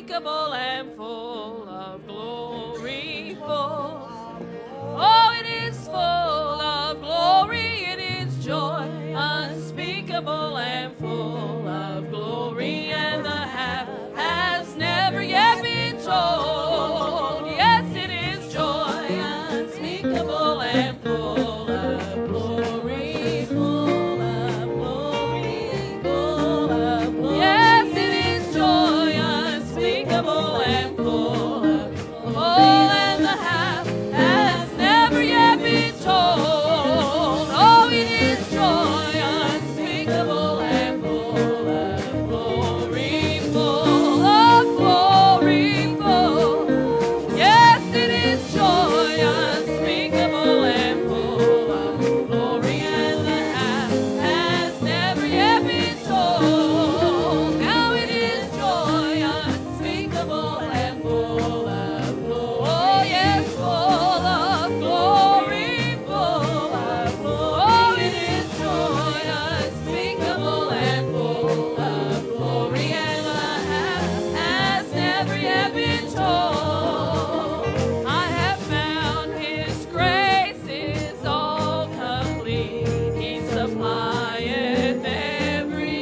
unspeakable and full of glory, full. Oh, it is full of glory, it is joy, unspeakable and full of glory, and the half has never yet been told. Yes, it is joy, unspeakable and full of glory, full of glory, full of glory. Yes, it is joy, unspeakable and full of glory, and the half has never yet been told. Oh, it is joy unspeakable and full of glory, full of glory, full. Yes, it is joy unspeakable and full of glory, and the half has never yet been told. Now it is joy unspeakable and full of glory. Oh, yes, full of glory, full of glory. Oh, it is joy unspeakable and full of glory, and the half has never yet been told. I have found His grace is all complete. He supplieth every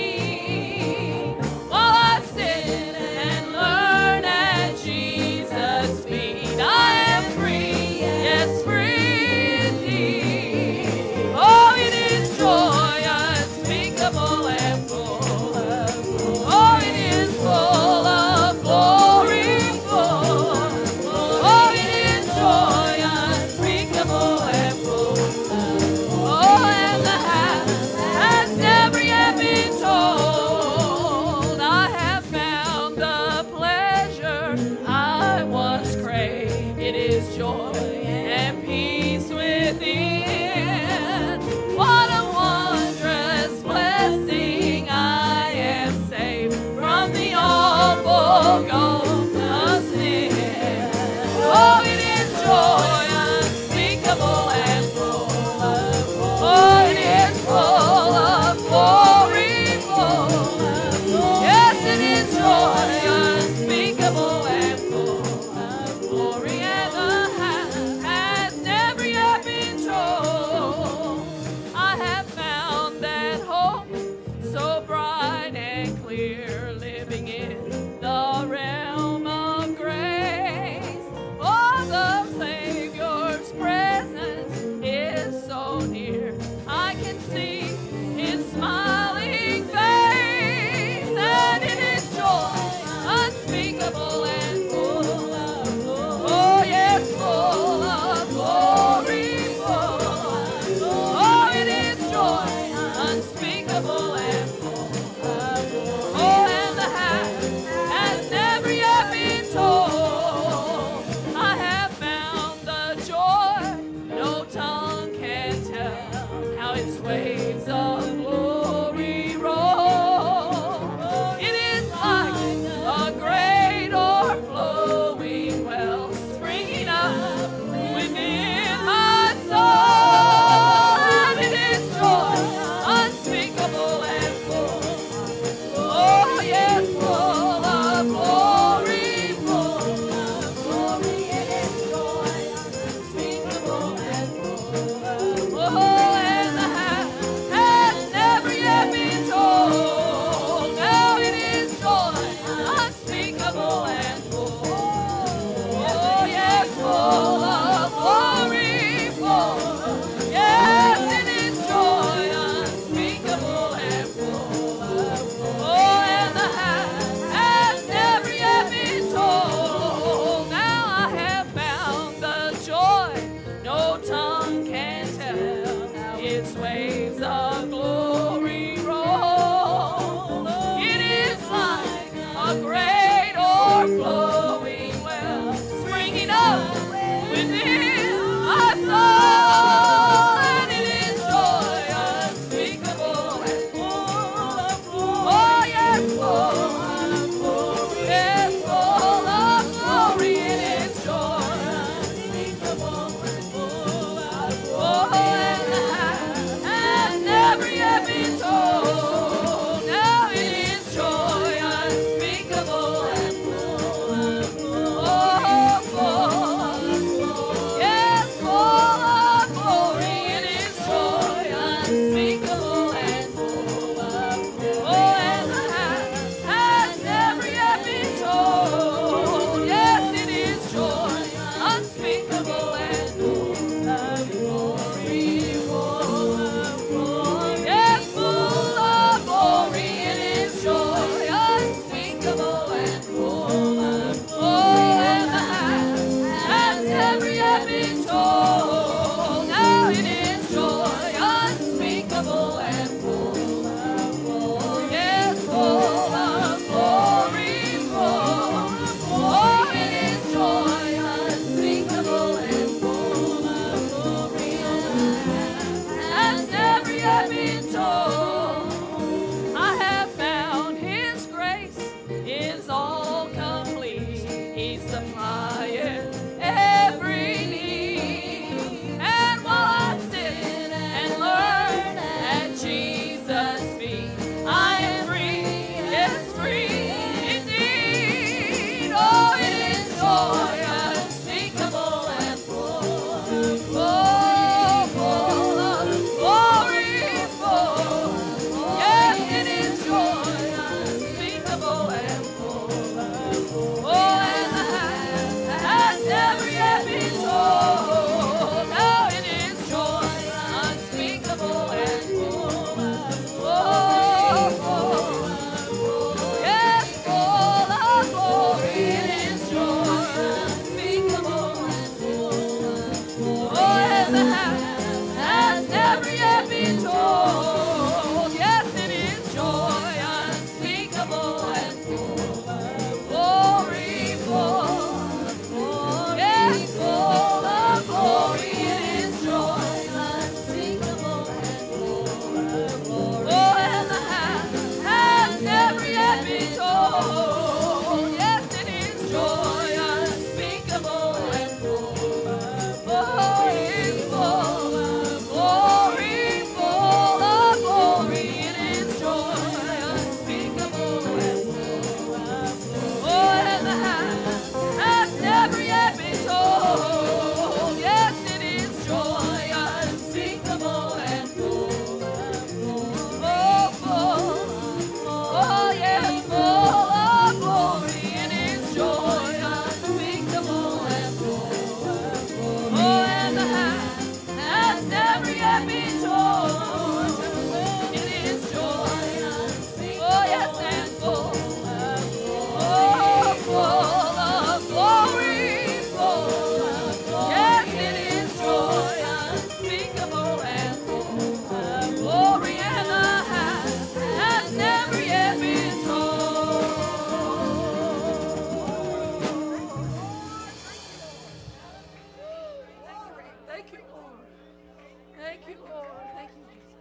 need. While I sit and learn at Jesus' feet, I am free, yes, free indeed. Oh, it is joy unspeakable and full of glory. Oh, it is full of glory, full of glory. Oh, it is joy unspeakable and full of glory. Oh, and the half has never yet been told. I have found the pleasure I once craved. It is joy and peace within. What a wondrous blessing! I am saved from the awful gulf of sin. Oh, it is joy unspeakable and full of glory. Oh, it is full of glory, full of glory. Yes, it is joy unspeakable and full of glory, and the half Thank you, Lord. Thank you, Lord. Thank you, Jesus.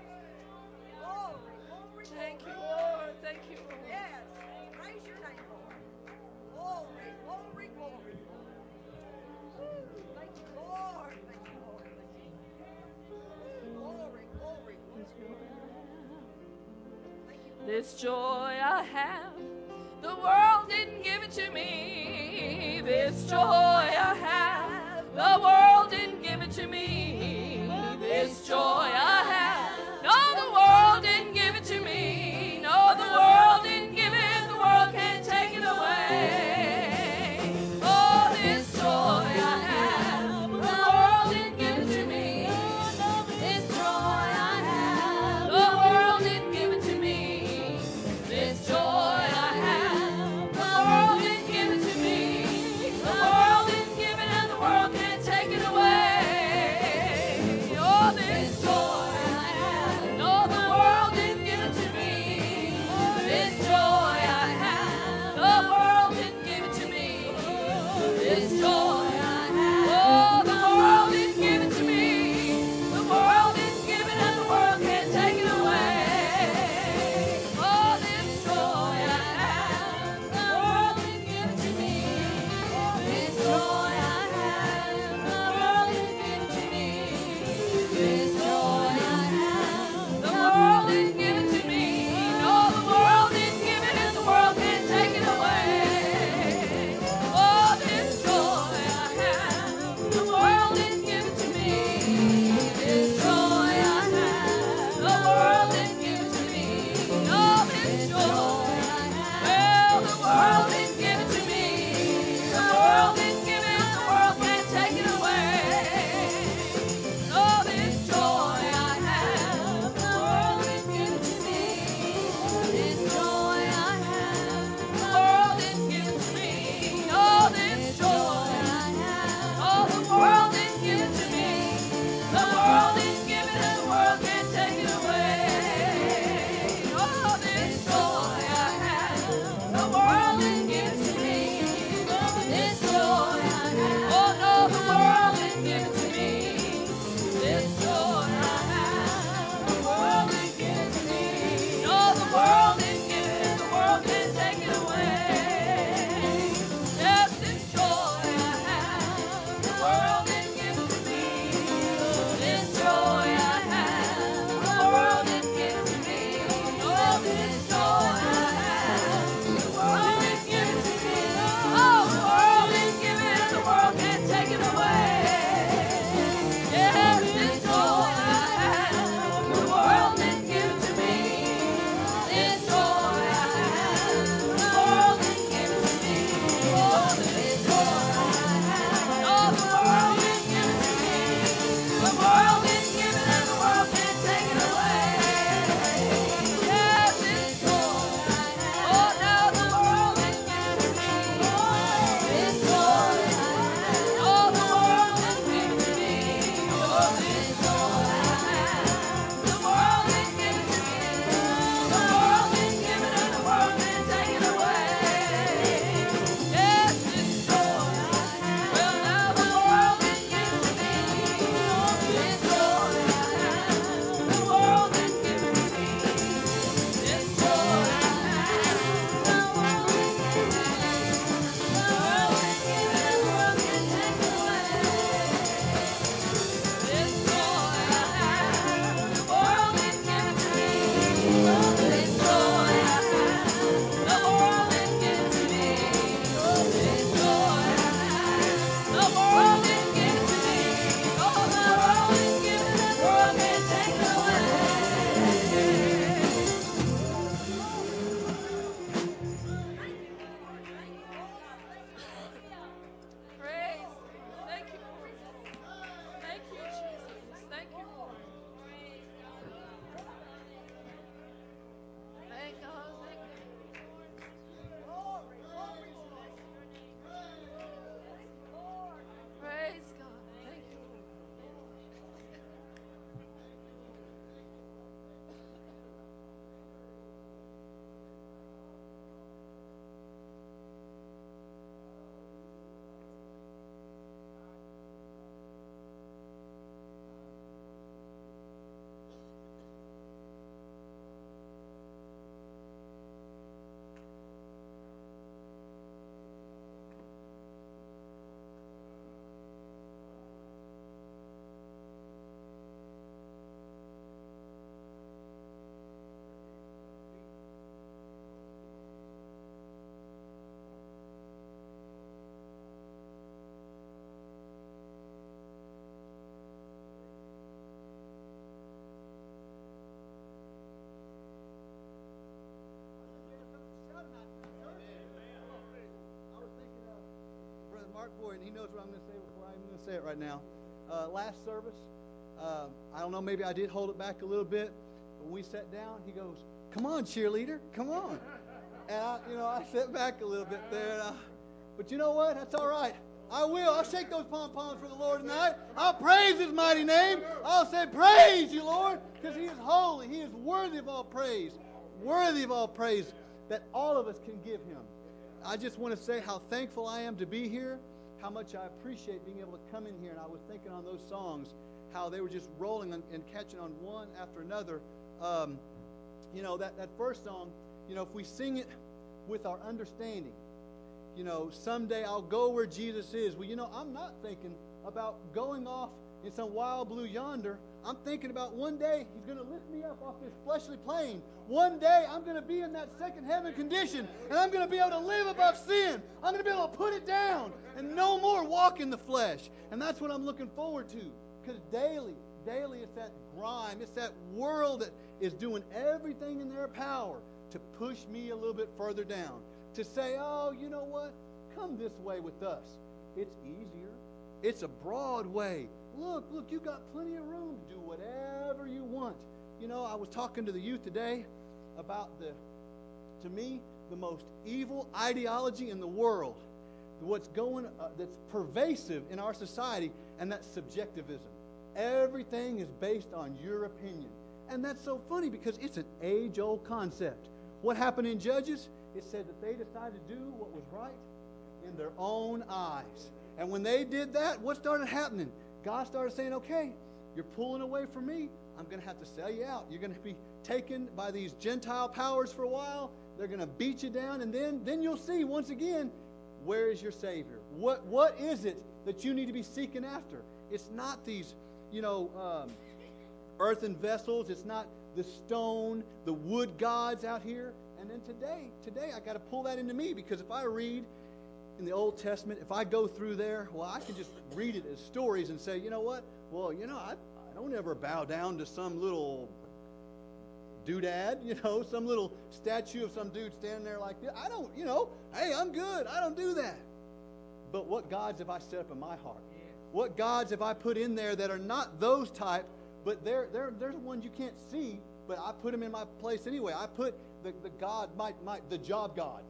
Thank you, Lord. Thank you, Lord. Yes. Praise your name, Lord. Glory, glory, glory. Thank you, Lord. Thank you, Lord. Thank you. Glory, glory, glory. Thank you, Lord. This joy I have, the world didn't give it to me. This joy I have, the world didn't give it to me. This joy I have, no, the world didn't give it to me. No, the world didn't give it, the world can't take it away. Oh, this joy I have, the world didn't give it to me. This joy I have, the world didn't give it to me. This joy I have, the world didn't give it to me. The world didn't heart for it, and he knows what I'm going to say before I'm going to say it right now. Last service, I don't know, maybe I did hold it back a little bit, but when we sat down, he goes, "Come on, cheerleader, come on." And I sat back a little bit there, but you know what? That's all right. I will. I'll shake those pom-poms for the Lord tonight. I'll praise His mighty name. I'll say, "Praise you, Lord," because He is holy. He is worthy of all praise. Worthy of all praise that all of us can give Him. I just want to say how thankful I am to be here, how much I appreciate being able to come in here. And I was thinking on those songs, how they were just rolling and catching on one after another. That first song, if we sing it with our understanding, someday I'll go where Jesus is. Well, I'm not thinking about going off in some wild blue yonder. I'm thinking about one day He's going to lift me up off this fleshly plane. One day I'm going to be in that second heaven condition, and I'm going to be able to live above sin. I'm going to be able to put it down and no more walk in the flesh. And that's what I'm looking forward to, because daily it's that grime. It's that world that is doing everything in their power to push me a little bit further down, to say, "Oh, you know what? Come this way with us. It's easier. It's a broad way. Look, you've got plenty of room to do whatever you want." I was talking to the youth today about to me, the most evil ideology in the world, what's that's pervasive in our society, and that's subjectivism. Everything is based on your opinion. And that's so funny because it's an age-old concept. What happened in Judges? It said that they decided to do what was right in their own eyes. And when they did that, what started happening? God started saying, "Okay, you're pulling away from me. I'm going to have to sell you out. You're going to be taken by these Gentile powers for a while. They're going to beat you down, and then you'll see once again, where is your Savior? What is it that you need to be seeking after? It's not these, earthen vessels. It's not the stone, the wood gods out here." And then today I got to pull that into me, because if I read in the Old Testament, if I go through there, well, I can just read it as stories and say, "You know what? Well, I don't ever bow down to some little doodad, some little statue of some dude standing there like this. I don't, hey, I'm good. I don't do that." But what gods have I set up in my heart? What gods have I put in there that are not those type, but they're the ones you can't see, but I put them in my place anyway. I put the God, the job God,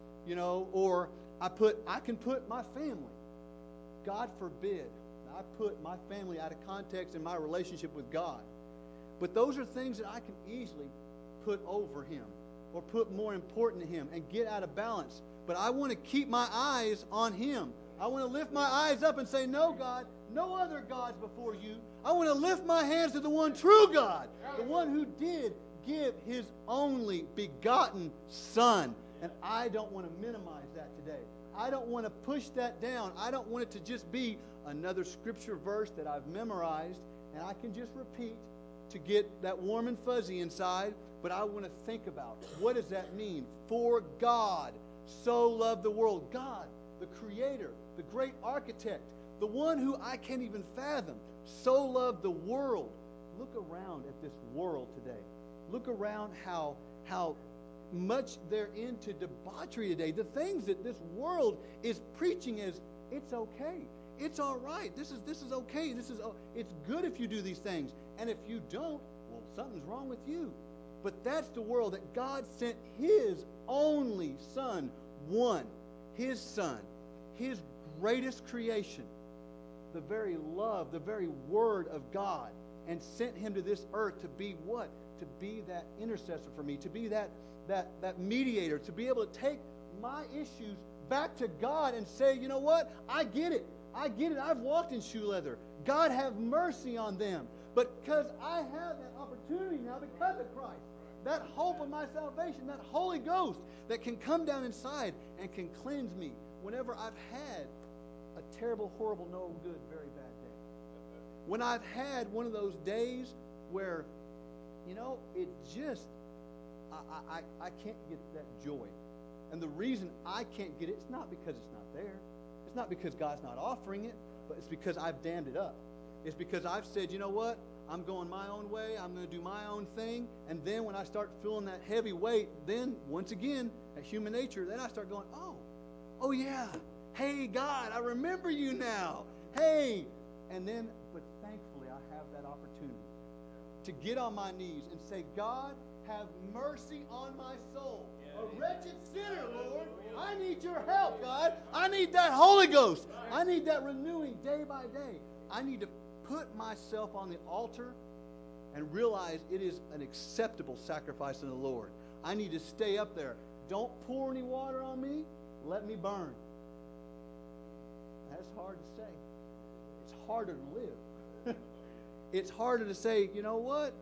or I can put my family. God forbid I put my family out of context in my relationship with God. But those are things that I can easily put over Him or put more important to Him and get out of balance. But I want to keep my eyes on Him. I want to lift my eyes up and say, "No, God, no other gods before you." I want to lift my hands to the one true God, the one who did give His only begotten Son. And I don't want to minimize that today. I don't want to push that down. I don't want it to just be another scripture verse that I've memorized and I can just repeat to get that warm and fuzzy inside. But I want to think about, what does that mean? For God so loved the world. God, the Creator, the great architect, the one who I can't even fathom, so loved the world. Look around at this world today. Look around how much they're into debauchery today. The things that this world is preaching is, it's okay. It's all right. This is okay. It's good if you do these things. And if you don't, well, something's wrong with you. But that's the world that God sent His only Son, His Son, His greatest creation, the very love, the very Word of God, and sent Him to this earth to be what? To be that intercessor for me, to be that mediator, to be able to take my issues back to God and say, "You know what? I get it. I've walked in shoe leather. God have mercy on them." But because I have that opportunity now because of Christ, that hope of my salvation, that Holy Ghost that can come down inside and can cleanse me whenever I've had a terrible, horrible, no good, very bad day. When I've had one of those days where, it just, I can't get that joy. And the reason I can't get it, it's not because it's not there. It's not because God's not offering it, but it's because I've dammed it up. It's because I've said, "You know what? I'm going my own way. I'm going to do my own thing." And then when I start feeling that heavy weight, then once again, that human nature, then I start going, oh yeah, Hey, God, I remember you now. Hey. And then, but thankfully, I have that opportunity to get on my knees and say, God, have mercy on my soul. A wretched sinner, Lord. I need your help, God. I need that Holy Ghost. I need that renewing day by day. I need to put myself on the altar and realize it is an acceptable sacrifice in the Lord. I need to stay up there. Don't pour any water on me. Let me burn. That's hard to say. It's harder to live. It's harder to say, you know what?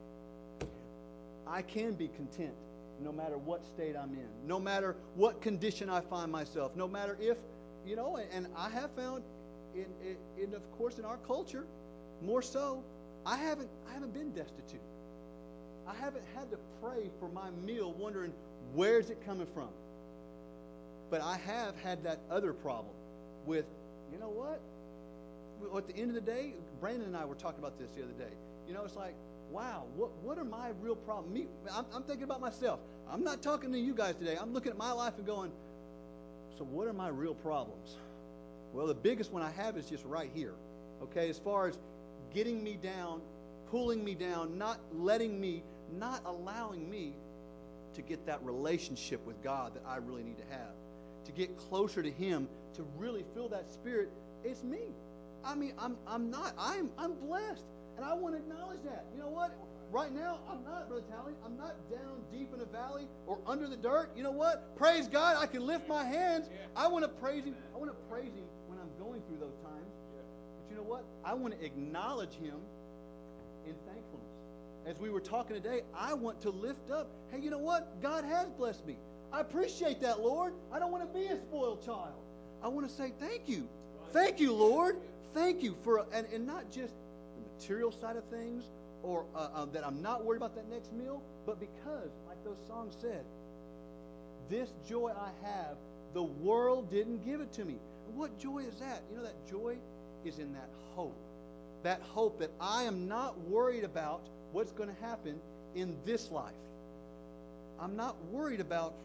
I can be content no matter what state I'm in, no matter what condition I find myself, no matter if, you know, and I have found, in of course, in our culture, more so, I haven't been destitute. I haven't had to pray for my meal wondering, where's it coming from? But I have had that other problem with, you know what? At the end of the day, Brandon and I were talking about this the other day. You know, it's like, wow, what are my real problems? I'm thinking about myself. I'm not talking to you guys today. I'm looking at my life and going, so what are my real problems? Well, the biggest one I have is just right here. Okay, as far as getting me down, pulling me down, not allowing me to get that relationship with God that I really need to have, to get closer to Him, to really feel that Spirit. It's me. I mean, I'm blessed, and I want to acknowledge that. You know what? Right now, I'm not, Brother Tally. I'm not down deep in a valley or under the dirt. You know what? Praise God. I can lift my hands. I want to praise Him. I want to praise Him when I'm going through those times. But you know what? I want to acknowledge Him in thankfulness. As we were talking today, I want to lift up, hey, you know what? God has blessed me. I appreciate that, Lord. I don't want to be a spoiled child. I want to say thank you. Thank you, Lord. Thank you for, and not just the material side of things, or that I'm not worried about that next meal, but because, like those songs said, this joy I have, the world didn't give it to me. And what joy is that? You know, that joy is in that hope. That hope that I am not worried about what's going to happen in this life. I'm not worried about...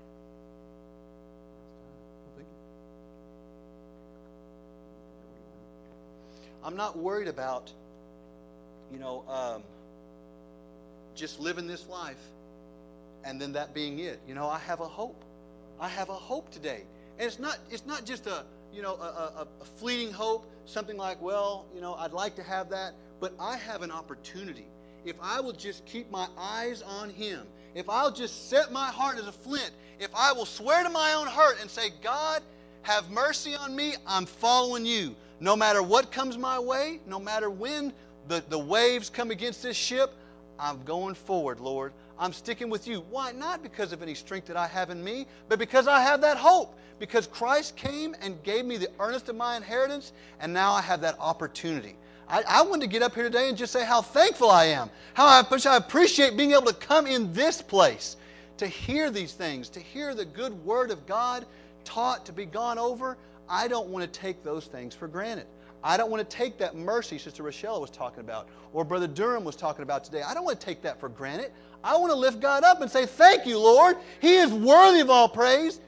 I'm not worried about, just living this life and then that being it. You know, I have a hope. I have a hope today. And it's not just a fleeting hope, something like, well, I'd like to have that, but I have an opportunity. If I will just keep my eyes on Him, if I'll just set my heart as a flint, if I will swear to my own hurt and say, God, have mercy on me, I'm following you. No matter what comes my way, no matter when the waves come against this ship, I'm going forward, Lord. I'm sticking with you. Why? Not because of any strength that I have in me, but because I have that hope. Because Christ came and gave me the earnest of my inheritance, and now I have that opportunity. I want to get up here today and just say how thankful I am. How I appreciate being able to come in this place to hear these things, to hear the good Word of God taught, to be gone over. I don't want to take those things for granted. I don't want to take that mercy Sister Rochelle was talking about, or Brother Durham was talking about today. I don't want to take that for granted. I want to lift God up and say, thank you, Lord. He is worthy of all praise.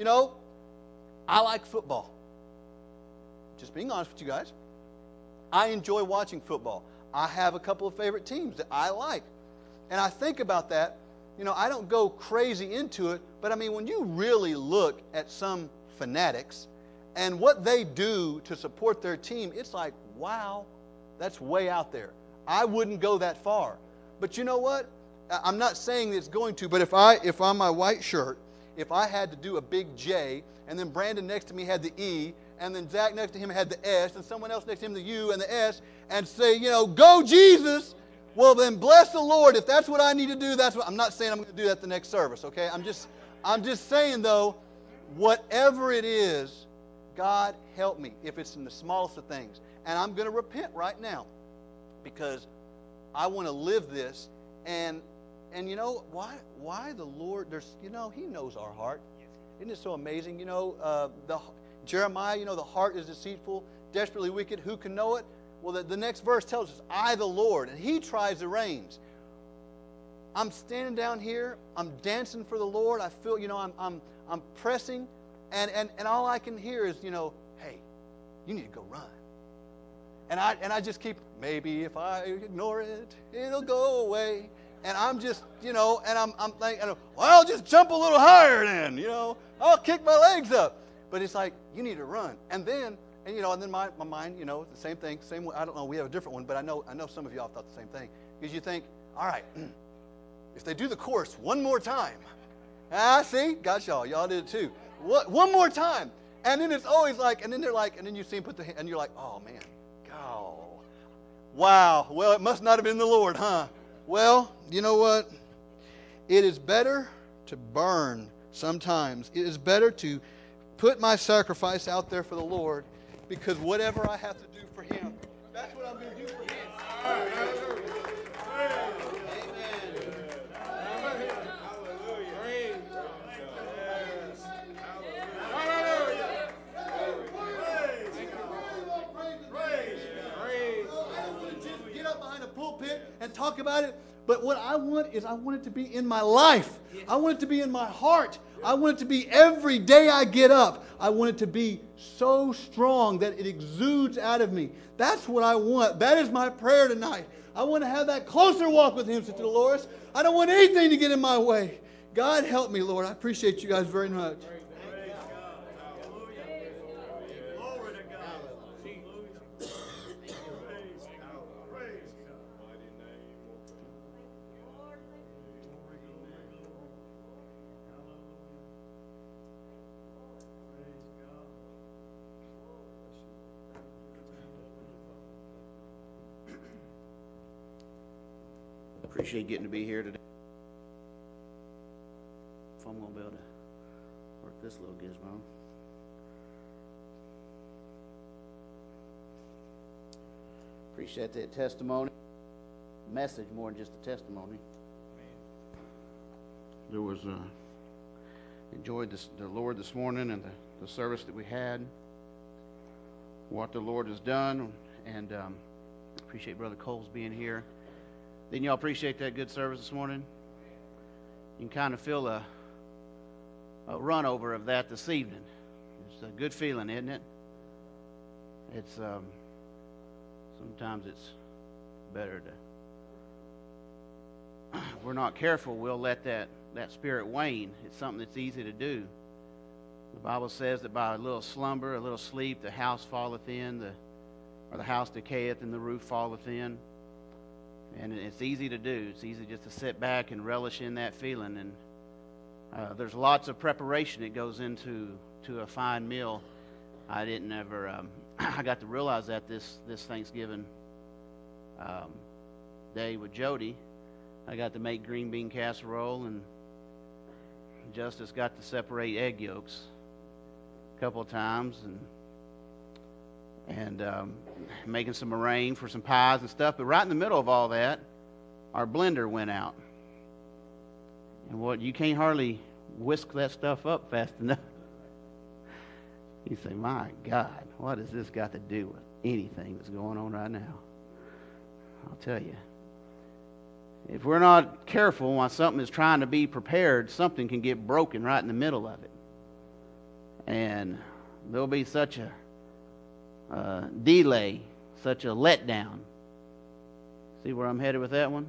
I like football. Just being honest with you guys. I enjoy watching football. I have a couple of favorite teams that I like. And I think about that. I don't go crazy into it, but when you really look at some fanatics and what they do to support their team, it's like, wow, that's way out there. I wouldn't go that far. But you know what? I'm not saying that it's going to, but if on my white shirt, if I had to do a big J, and then Brandon next to me had the E, and then Zach next to him had the S, and someone else next to him the U and the S, and say, go Jesus, well then bless the Lord. If that's what I need to do, that's what... I'm not saying I'm going to do that the next service, okay? I'm just saying, though, whatever it is, God help me if it's in the smallest of things. And I'm going to repent right now because I want to live this. And why the Lord, He knows our heart. Isn't it so amazing? Jeremiah, the heart is deceitful, desperately wicked. Who can know it? Well, the next verse tells us, I, the Lord, and He tries the reins. I'm standing down here. I'm dancing for the Lord. I feel, I'm pressing. And all I can hear is, hey, you need to go run. And I just keep, maybe if I ignore it, it'll go away. And I'm just, and I'm thinking, well, I'll just jump a little higher then, I'll kick my legs up. But it's like, you need to run. And then my mind, the same thing, same way. I don't know, we have a different one, but I know some of y'all thought the same thing. Because you think, all right, if they do the chorus one more time, see, got y'all did it too. One more time. And then it's always like, and then they're like, and then you see them put the hand, and you're like, oh man, oh, wow, well, it must not have been the Lord, huh? Well, you know what? It is better to burn sometimes. It is better to put my sacrifice out there for the Lord, because whatever I have to do for Him, that's what I'm going to do for Him. And talk about it, but what I want is I want it to be in my life. I want it to be in my heart. I want it to be every day I get up. I want it to be so strong that it exudes out of me. That's what I want. That is my prayer tonight. I want to have that closer walk with Him, Sister Dolores. I don't want anything to get in my way. God help me, Lord. I appreciate you guys very much. Appreciate getting to be here today. If I'm going to be able to work this little gizmo. Appreciate that testimony. Message more than just a testimony. There was enjoyed the Lord this morning and the service that we had. What the Lord has done, and appreciate Brother Coles being here. Didn't y'all appreciate that good service this morning? You can kind of feel a run over of that this evening. It's a good feeling, isn't it? It's sometimes it's better to, if we're not careful, we'll let that spirit wane. It's something that's easy to do. The Bible says that by a little slumber, a little sleep, the house falleth in, or the house decayeth and the roof falleth in. And it's easy to do. It's easy just to sit back and relish in that feeling. And there's lots of preparation that goes into a fine meal. I didn't ever. I got to realize that this Thanksgiving day with Jody, I got to make green bean casserole, and Justice got to separate egg yolks a couple of times, and making some meringue for some pies and stuff. But right in the middle of all that, our blender went out. And you can't hardly whisk that stuff up fast enough. You say, my God, what has this got to do with anything that's going on right now? I'll tell you. If we're not careful while something is trying to be prepared, something can get broken right in the middle of it. And there'll be such a delay, such a letdown. See where I'm headed with that one?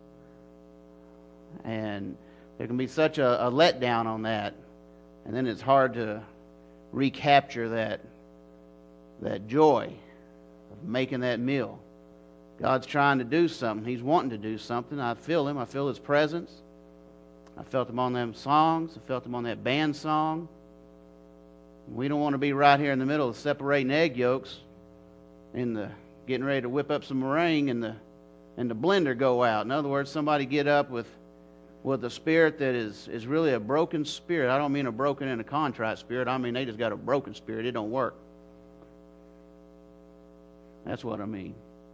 And there can be such a letdown on that, and then it's hard to recapture that joy of making that meal. God's trying to do something. He's wanting to do something. I feel Him. I feel His presence. I felt Him on them songs. I felt Him on that band song. We don't want to be right here in the middle of separating egg yolks and getting ready to whip up some meringue and the blender go out. In other words, somebody get up with a spirit that is really a broken spirit. I don't mean a broken and a contrite spirit. I mean they just got a broken spirit. It don't work. That's what I mean.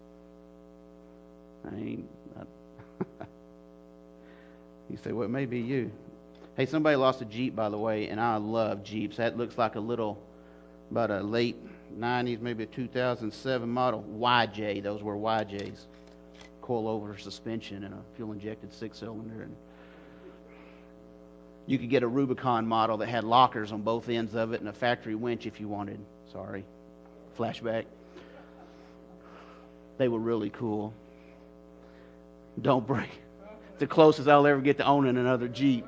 You say, well, it may be you. Hey, somebody lost a Jeep, by the way, and I love Jeeps. That looks like about a late 90s, maybe a 2007 model YJ. Those were YJs. Coil-over suspension and a fuel-injected 6-cylinder. And You could get a Rubicon model that had lockers on both ends of it and a factory winch if you wanted. Sorry, flashback. They were really cool. Don't break. The closest I'll ever get to owning another Jeep.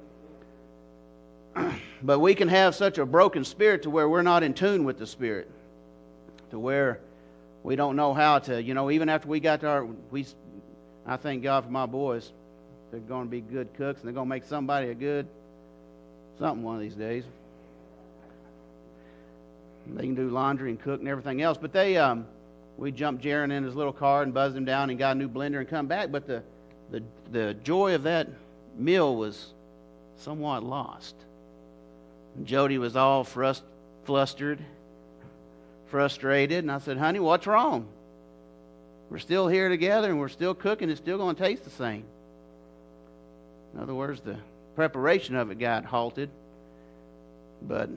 But we can have such a broken spirit to where we're not in tune with the Spirit, to where we don't know how to, even after we got to I thank God for my boys. They're going to be good cooks, and they're going to make somebody a good something one of these days. They can do laundry and cook and everything else. But we jumped Jaron in his little car and buzzed him down and got a new blender and come back. But the joy of that meal was somewhat lost. And Jody was all flustered, frustrated, and I said, honey, what's wrong? We're still here together and we're still cooking. It's still going to taste the same. In other words, the preparation of it got halted. But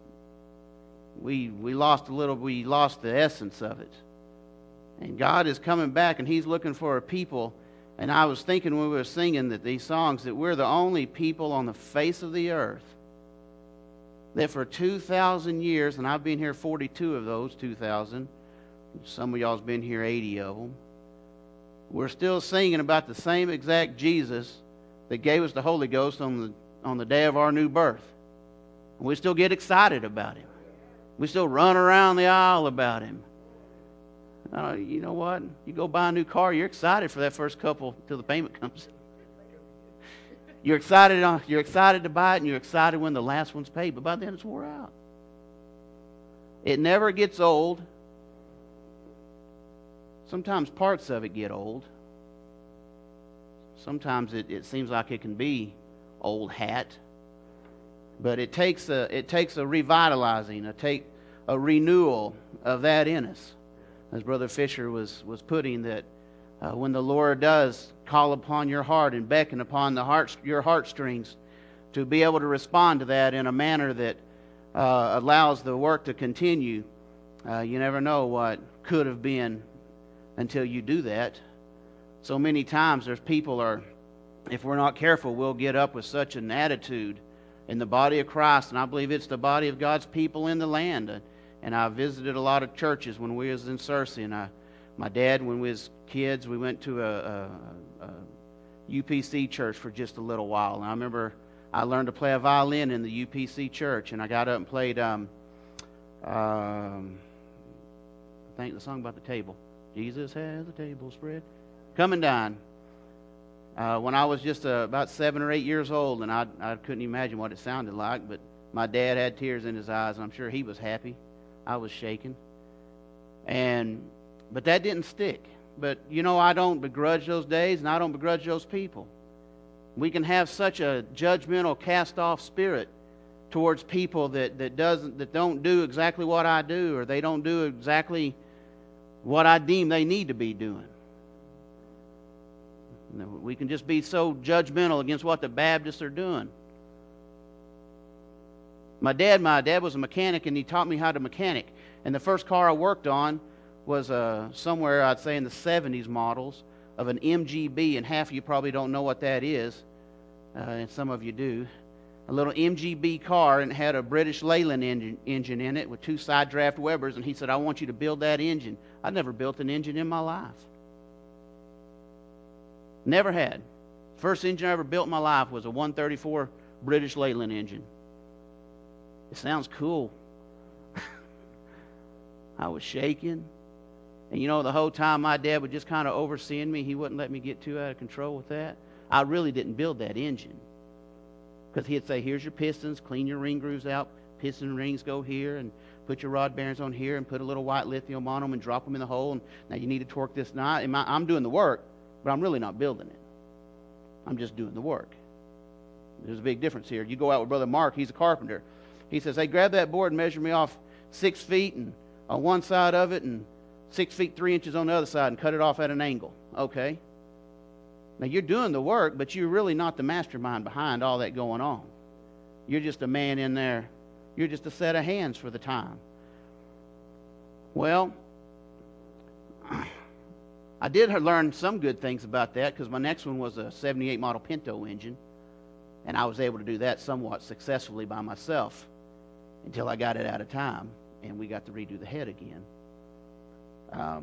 we lost the essence of it. And God is coming back and He's looking for a people. And I was thinking when we were singing these songs that we're the only people on the face of the earth that for 2,000 years, and I've been here 42 of those 2,000, some of y'all's been here 80 of them, we're still singing about the same exact Jesus that gave us the Holy Ghost on the day of our new birth. And we still get excited about Him. We still run around the aisle about Him. You know what? You go buy a new car, you're excited for that first couple till the payment comes. You're excited to buy it, and you're excited when the last one's paid, but by then it's wore out. It never gets old. Sometimes parts of it get old. Sometimes it seems like it can be old hat. But it takes a revitalizing, a renewal of that in us. As Brother Fisher was putting that when the Lord does call upon your heart and beckon upon your heartstrings to be able to respond to that in a manner that allows the work to continue, you never know what could have been until you do that. So many times there's people if we're not careful, we'll get up with such an attitude in the body of Christ, and I believe it's the body of God's people in the land. And I visited a lot of churches when we was in Searcy, and my dad, when we was kids, we went to a UPC church for just a little while. And I remember I learned to play a violin in the UPC church, and I got up and played, I think the song about the table. Jesus has a table spread. Come and dine. When I was just about 7 or 8 years old, and I couldn't imagine what it sounded like, but my dad had tears in his eyes, and I'm sure he was happy. I was shaking. But that didn't stick. But, I don't begrudge those days, and I don't begrudge those people. We can have such a judgmental, cast-off spirit towards people that don't do exactly what I do, or they don't do exactly what I deem they need to be doing. We can just be so judgmental against what the Baptists are doing. My dad was a mechanic, and he taught me how to mechanic. And the first car I worked on was somewhere, I'd say in the 70s models, of an MGB, and half of you probably don't know what that is, and some of you do. A little MGB car, and it had a British Leyland engine in it with 2 side draft Webers, and he said, I want you to build that engine. I'd never built an engine in my life. Never had. First engine I ever built in my life was a 134 British Leyland engine. It sounds cool. I was shaking. And the whole time my dad was just kind of overseeing me. He wouldn't let me get too out of control with that. I really didn't build that engine. Because he'd say, here's your pistons, clean your ring grooves out, piston rings go here, and put your rod bearings on here, and put a little white lithium on them, and drop them in the hole, and now you need to torque this knot. And I'm doing the work, but I'm really not building it. I'm just doing the work. There's a big difference here. You go out with Brother Mark, he's a carpenter. He says, hey, grab that board and measure me off 6 feet and on one side of it, and 6 feet 3 inches on the other side, and cut it off at an angle. Okay. Now, you're doing the work, but you're really not the mastermind behind all that going on. You're just a man in there. You're just a set of hands for the time. Well, I did learn some good things about that, because my next one was a 78 model Pinto engine. And I was able to do that somewhat successfully by myself until I got it out of time, and we got to redo the head again. I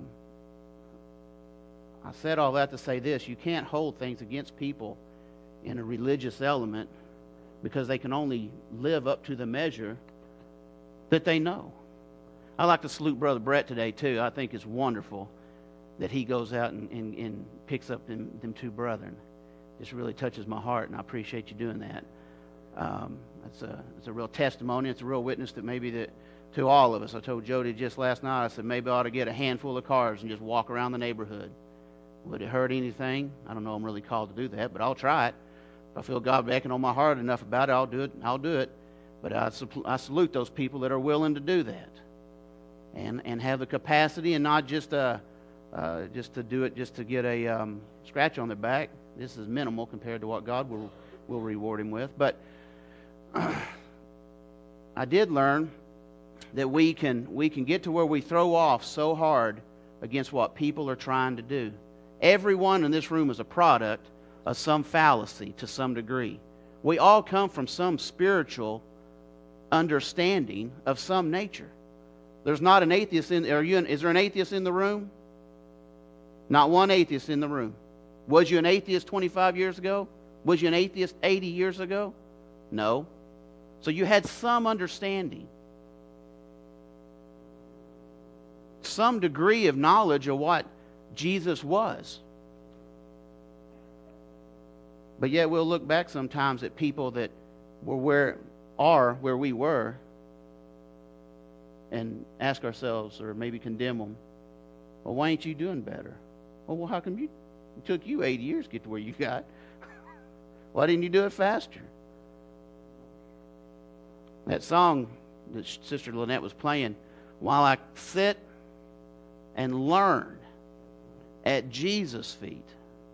said all that to say this: you can't hold things against people in a religious element because they can only live up to the measure that they know. I'd like to salute Brother Brett today, too. I think it's wonderful that he goes out and picks up them two brethren. This really touches my heart, and I appreciate you doing that. It's a real testimony. It's a real witness that maybe that to all of us. I told Jody just last night, I said maybe I ought to get a handful of cars and just walk around the neighborhood. Would it hurt anything? I don't know I'm really called to do that, but I'll try it. If I feel God beckon on my heart enough about it, I'll do it. But I salute those people that are willing to do that and have the capacity, and not just to do it just to get a scratch on their back. This is minimal compared to what God will reward him with. But I did learn that we can get to where we throw off so hard against what people are trying to do. Everyone in this room is a product of some fallacy to some degree. We all come from some spiritual understanding of some nature. There's not an atheist is there an atheist in the room? Not one atheist in the room. Was you an atheist 25 years ago? Was you an atheist 80 years ago? No. So you had some understanding, some degree of knowledge of what Jesus was. But yet we'll look back sometimes at people that were where we were and ask ourselves, or maybe condemn them, well, why ain't you doing better? Well, how come it took you 80 years to get to where you got? Why didn't you do it faster? That song that Sister Lynette was playing, while I sit and learn at Jesus' feet,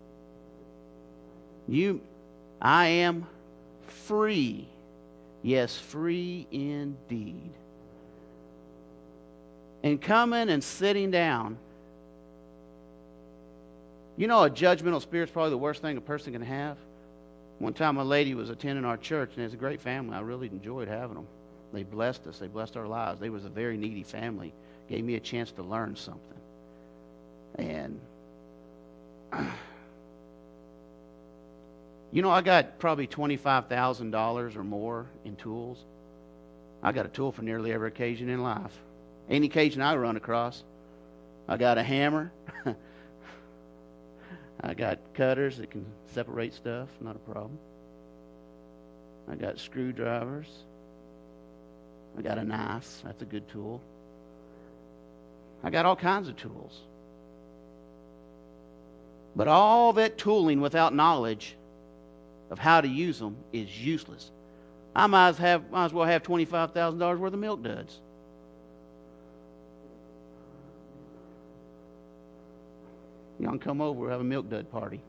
I am free. Yes, free indeed. And coming and sitting down. You know, a judgmental spirit's probably the worst thing a person can have. One time a lady was attending our church, and it's a great family. I really enjoyed having them. They blessed us. They blessed our lives. They was a very needy family. Gave me a chance to learn something. And you know, I got probably $25,000 or more in tools. I got a tool for nearly every occasion in life. Any occasion I run across. I got a hammer. I got cutters that can separate stuff, not a problem. I got screwdrivers. I got a knife. That's a good tool. I got all kinds of tools. But all that tooling without knowledge of how to use them is useless. I might as well have $25,000 worth of milk duds. Y'all can come over, we'll have a milk dud party.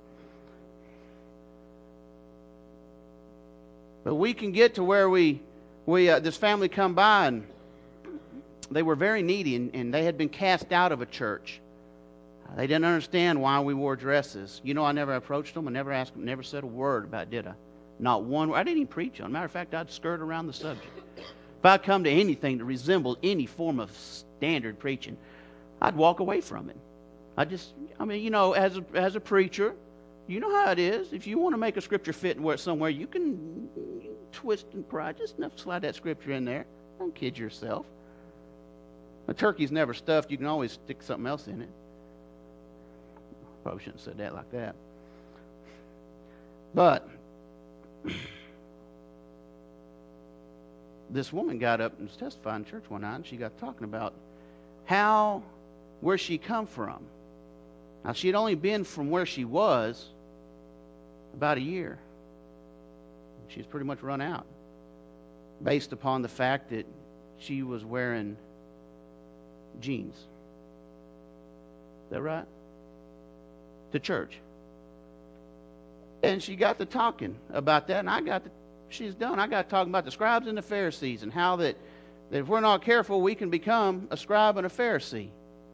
But we can get to where this family come by, and they were very needy, and they had been cast out of a church. They didn't understand why we wore dresses. You know, I never approached them. I never asked them, never said a word about it, did I? Not one word. I didn't even preach on it. Matter of fact, I'd skirt around the subject. If I come to anything that resembled any form of standard preaching, I'd walk away from it. You know, as a preacher, you know how it is. If you want to make a scripture fit and wear it somewhere, you can twist and pry just enough to slide that scripture in there. Don't kid yourself. A turkey's never stuffed. You can always stick something else in it. Probably shouldn't have said that like that. But this woman got up and was testifying in church one night, and she got talking about where she come from. Now, she had only been from where she was about a year. She was pretty much run out based upon the fact that she was wearing jeans. Is that right? To church. And she got to talking about that, and she's done. I got talking about the scribes and the Pharisees, and how that if we're not careful, we can become a scribe and a Pharisee.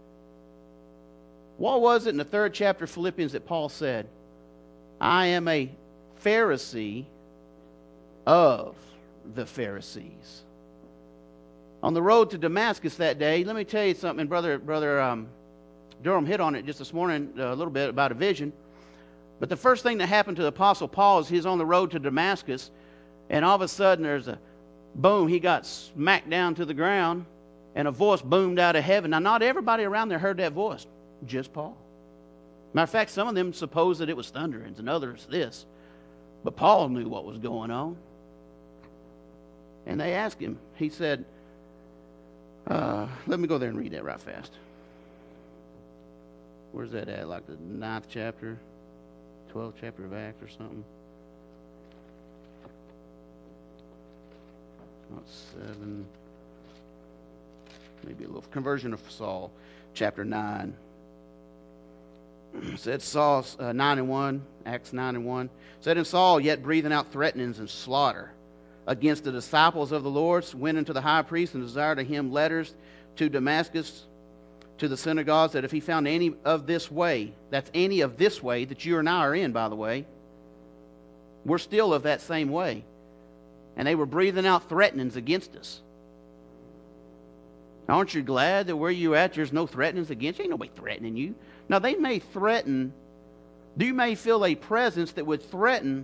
What was it in the 3rd chapter of Philippians that Paul said? I am a Pharisee of the Pharisees. On the road to Damascus that day, let me tell you something. Brother Durham hit on it just this morning a little bit about a vision. But the first thing that happened to the Apostle Paul is he's on the road to Damascus, and all of a sudden there's a boom. He got smacked down to the ground, and a voice boomed out of heaven. Now, not everybody around there heard that voice, just Paul. Matter of fact, some of them supposed that it was thunderings, and others this. But Paul knew what was going on. And they asked him. He said, let me go there and read that right fast. Where's that at? Like the 9th chapter, 12th chapter of Acts or something? Not 7. Maybe a little. Conversion of Saul, chapter 9. Said Saul, 9:1, Acts 9:1. Said, and Saul, yet breathing out threatenings and slaughter against the disciples of the Lord, went unto the high priest and desired of him letters to Damascus, to the synagogues, that if he found any of this way, that's any of this way that you and I are in, by the way, we're still of that same way. And they were breathing out threatenings against us. Aren't you glad that where you're at, there's no threatenings against you? Ain't nobody threatening you. Now, they may threaten, you may feel a presence that would threaten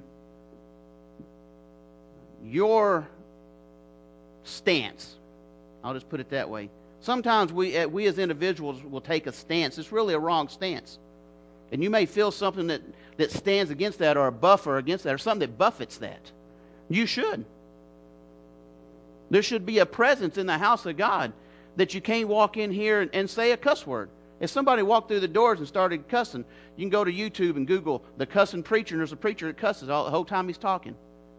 your stance. I'll just put it that way. Sometimes we as individuals will take a stance. It's really a wrong stance. And you may feel something that stands against that, or a buffer against that, or something that buffets that. You should. There should be a presence in the house of God that you can't walk in here and say a cuss word. If somebody walked through the doors and started cussing, you can go to YouTube and Google the cussing preacher, and there's a preacher that cusses the whole time he's talking.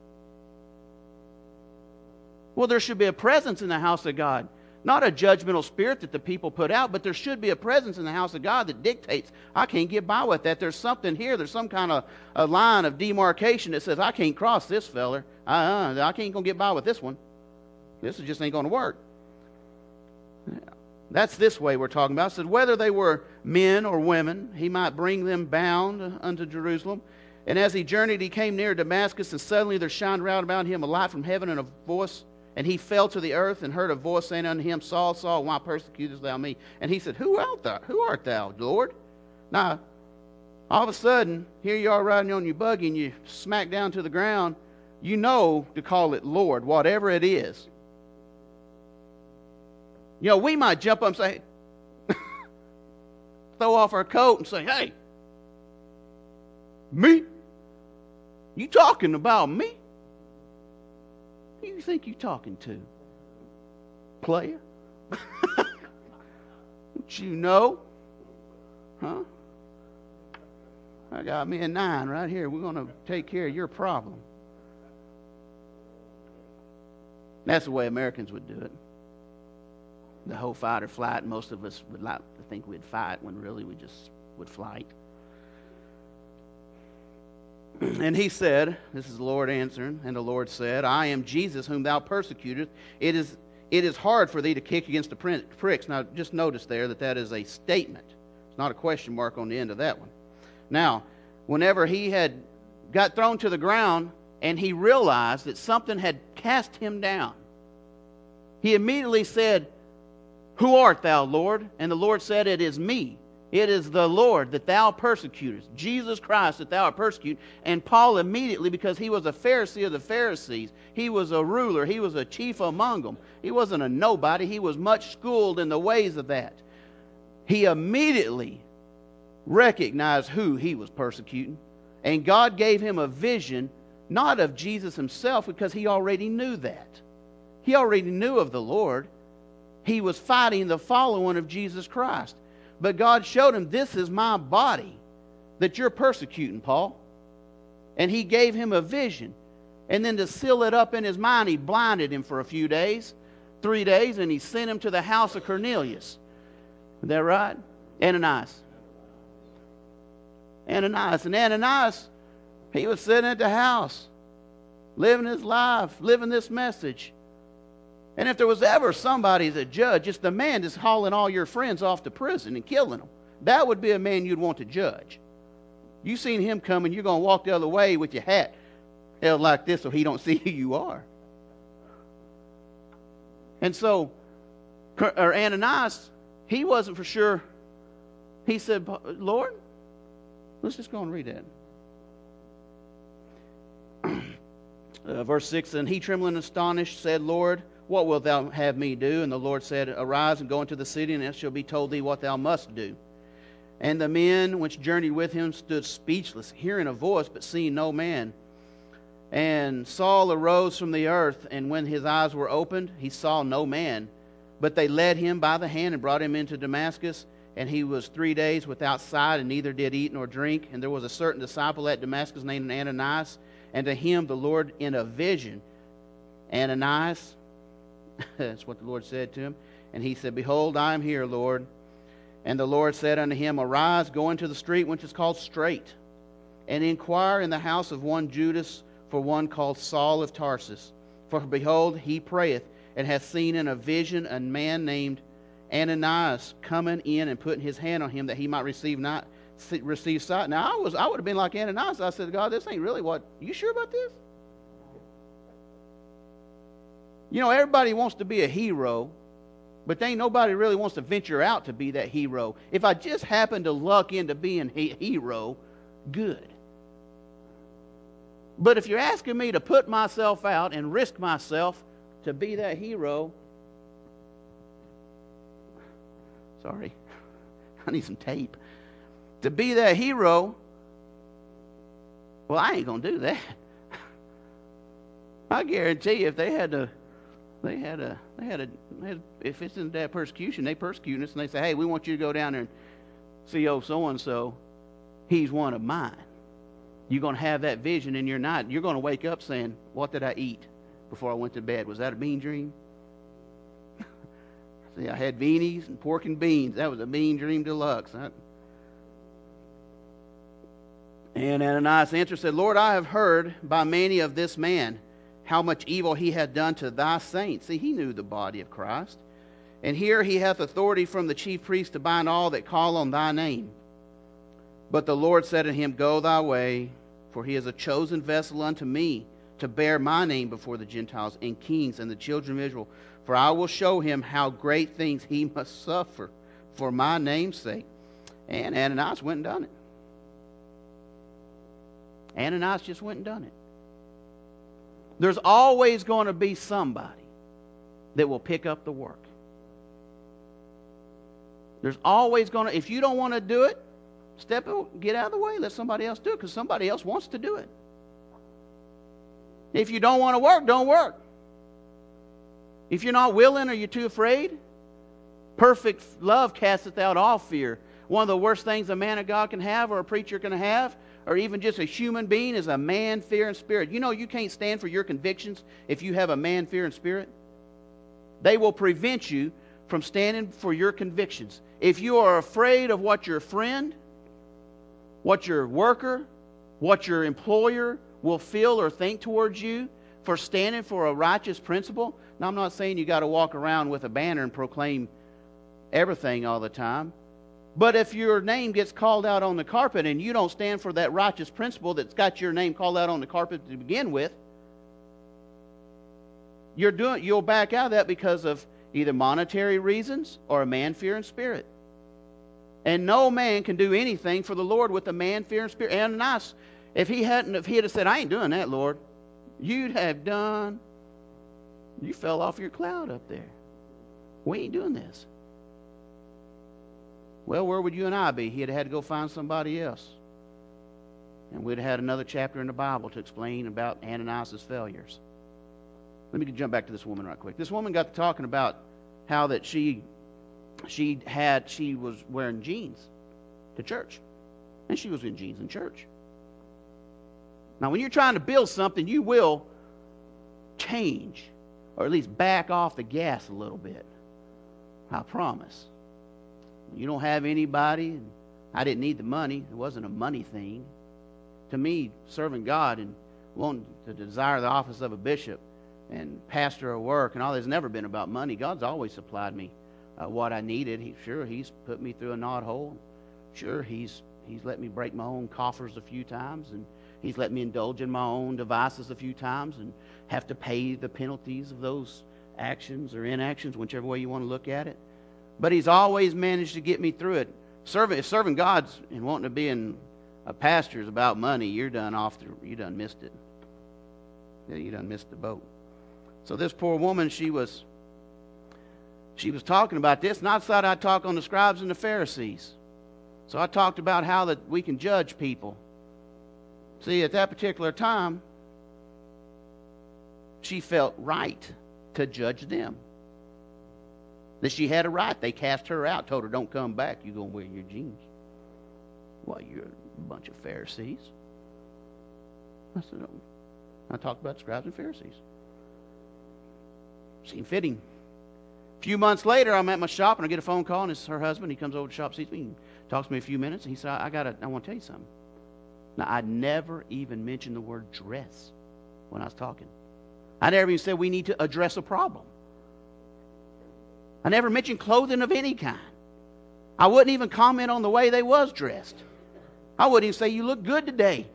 Well, there should be a presence in the house of God. Not a judgmental spirit that the people put out, but there should be a presence in the house of God that dictates, I can't get by with that. There's something here. There's some kind of a line of demarcation that says, I can't cross this feller. I can't go get by with this one. This just ain't going to work. That's this way we're talking about. It said, whether they were men or women, he might bring them bound unto Jerusalem. And as he journeyed, he came near Damascus, and suddenly there shined round about him a light from heaven, and a voice. And he fell to the earth and heard a voice saying unto him, Saul, Saul, why persecutest thou me? And he said, Who art thou, Lord? Now, all of a sudden, here you are riding on your buggy, and you smack down to the ground. You know to call it Lord, whatever it is. You know, we might jump up and say, throw off our coat and say, Hey, me? You talking about me? Who do you think you're talking to? Player? Don't you know? Huh? I got me a 9 right here. We're going to take care of your problem. That's the way Americans would do it. The whole fight or flight, most of us would like to think we'd fight when really we just would flight. And he said, this is the Lord answering, and the Lord said, I am Jesus whom thou persecutest. It is hard for thee to kick against the pricks. Now, just notice there that is a statement. It's not a question mark on the end of that one. Now, whenever he had got thrown to the ground and he realized that something had cast him down, he immediately said, Who art thou, Lord? And the Lord said, It is me. It is the Lord that thou persecutest, Jesus Christ that thou art persecuted. And Paul immediately, because he was a Pharisee of the Pharisees, he was a ruler, he was a chief among them. He wasn't a nobody, he was much schooled in the ways of that. He immediately recognized who he was persecuting. And God gave him a vision, not of Jesus himself, because he already knew that. He already knew of the Lord. He was fighting the following of Jesus Christ. But God showed him, this is my body that you're persecuting, Paul. And he gave him a vision. And then to seal it up in his mind, he blinded him for a few days, 3 days, and he sent him to the house of Cornelius. Is that right? Ananias. And Ananias, he was sitting at the house, living his life, living this message. And if there was ever somebody as a judge, it's the man that's hauling all your friends off to prison and killing them. That would be a man you'd want to judge. You seen him coming, you're going to walk the other way with your hat held like this so he don't see who you are. And so, Ananias, he wasn't for sure. He said, Lord, let's just go and read that. Verse 6, and he, trembling and astonished, said, Lord, what wilt thou have me do? And the Lord said, arise and go into the city, and it shall be told thee what thou must do. And the men which journeyed with him stood speechless, hearing a voice, but seeing no man. And Saul arose from the earth, and when his eyes were opened, he saw no man. But they led him by the hand and brought him into Damascus. And he was 3 days without sight, and neither did eat nor drink. And there was a certain disciple at Damascus named Ananias. And to him the Lord in a vision, Ananias, that's what the Lord said to him. And he said, behold, I am here, Lord. And the Lord said unto him, arise, go into the street which is called Straight, and inquire in the house of one Judas for one called Saul of Tarsus. For behold, he prayeth, and hath seen in a vision a man named Ananias coming in and putting his hand on him that he might receive sight. Now I would have been like Ananias. I said, God, this ain't really what. You sure about this? You know, everybody wants to be a hero, but ain't nobody really wants to venture out to be that hero. If I just happen to luck into being a hero, good. But if you're asking me to put myself out and risk myself to be that hero, sorry, I need some tape. To be that hero, well, I ain't going to do that. I guarantee you, if if it's in that persecution, they persecute us and they say, hey, we want you to go down there and see old so-and-so. He's one of mine. You're going to have that vision in your night. You're going to wake up saying, what did I eat before I went to bed? Was that a bean dream? See, I had beanies and pork and beans. That was a bean dream deluxe. And Ananias answered, said, Lord, I have heard by many of this man how much evil he had done to thy saints. See, he knew the body of Christ. And here he hath authority from the chief priest to bind all that call on thy name. But the Lord said to him, go thy way, for he is a chosen vessel unto me to bear my name before the Gentiles and kings and the children of Israel. For I will show him how great things he must suffer for my name's sake. And Ananias went and done it. Ananias just went and done it. There's always going to be somebody that will pick up the work. There's always going to, if you don't want to do it, get out of the way. Let somebody else do it, because somebody else wants to do it. If you don't want to work, don't work. If you're not willing or you're too afraid, perfect love casteth out all fear. One of the worst things a man of God can have, or a preacher can have, or even just a human being, is a man-fearing spirit. You know you can't stand for your convictions if you have a man-fearing spirit. They will prevent you from standing for your convictions. If you are afraid of what your friend, what your worker, what your employer will feel or think towards you for standing for a righteous principle. Now, I'm not saying you got to walk around with a banner and proclaim everything all the time. But if your name gets called out on the carpet and you don't stand for that righteous principle that's got your name called out on the carpet to begin with, you'll back out of that because of either monetary reasons or a man-fearing spirit. And no man can do anything for the Lord with a man-fearing spirit. Ananias, if he had said, I ain't doing that, Lord, you fell off your cloud up there. We ain't doing this. Well, where would you and I be? He'd have had to go find somebody else. And we'd have had another chapter in the Bible to explain about Ananias' failures. Let me jump back to this woman right quick. This woman got to talking about how that she was wearing jeans to church. And she was in jeans in church. Now, when you're trying to build something, you will change, or at least back off the gas a little bit. I promise. You don't have anybody, and I didn't need the money. It wasn't a money thing. To me, serving God and wanting to desire the office of a bishop and pastor of work and all that's never been about money. God's always supplied me what I needed. He's put me through a knot hole. Sure, he's let me break my own coffers a few times, and He's let me indulge in my own devices a few times and have to pay the penalties of those actions or inactions, whichever way you want to look at it. But He's always managed to get me through it. Serving God's and wanting to be a pastor is about money. You done missed it. Yeah, you done missed the boat. So this poor woman, she was talking about this, and I decided I'd talk on the scribes and the Pharisees. So I talked about how that we can judge people. See, at that particular time, she felt right to judge them. That she had a right. They cast her out, told her, don't come back. You're going to wear your jeans. Well, you're a bunch of Pharisees. I said, oh. I talked about scribes and Pharisees. Seemed fitting. A few months later, I'm at my shop, and I get a phone call, and it's her husband. He comes over to the shop, sees me, and talks to me a few minutes, and he said, I want to tell you something. Now, I never even mentioned the word dress when I was talking. I never even said we need to address a problem. I never mentioned clothing of any kind. I wouldn't even comment on the way they was dressed. I wouldn't even say, you look good today.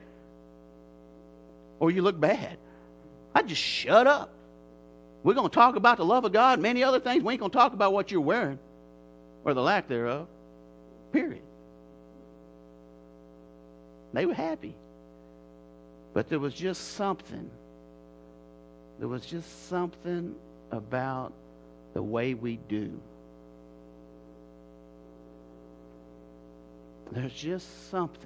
Or you look bad. I'd just shut up. We're going to talk about the love of God and many other things. We ain't going to talk about what you're wearing or the lack thereof. Period. They were happy. But there was just something. There was just something about the way we do. There's just something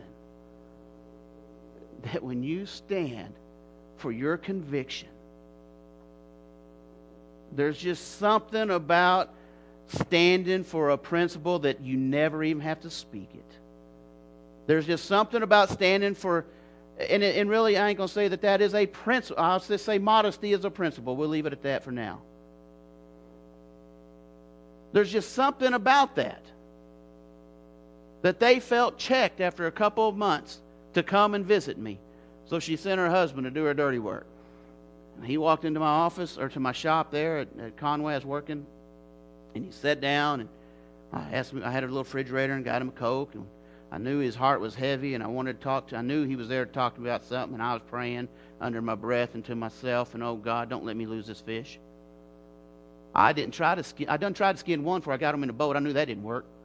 that when you stand for your conviction, there's just something about standing for a principle that you never even have to speak it. There's just something about standing for, and really I ain't going to say that is a principle. I'll just say modesty is a principle. We'll leave it at that for now. There's just something about that they felt checked after a couple of months to come and visit me. So she sent her husband to do her dirty work. He walked into my office, or to my shop there at Conway. I was working, and he sat down, and I asked him. I had a little refrigerator and got him a Coke, and I knew his heart was heavy, and I wanted to talk to. I knew he was there to talk to me about something, and I was praying under my breath and to myself, and oh God, don't let me lose this fish. I done tried to skin one before I got him in the boat. I knew that didn't work.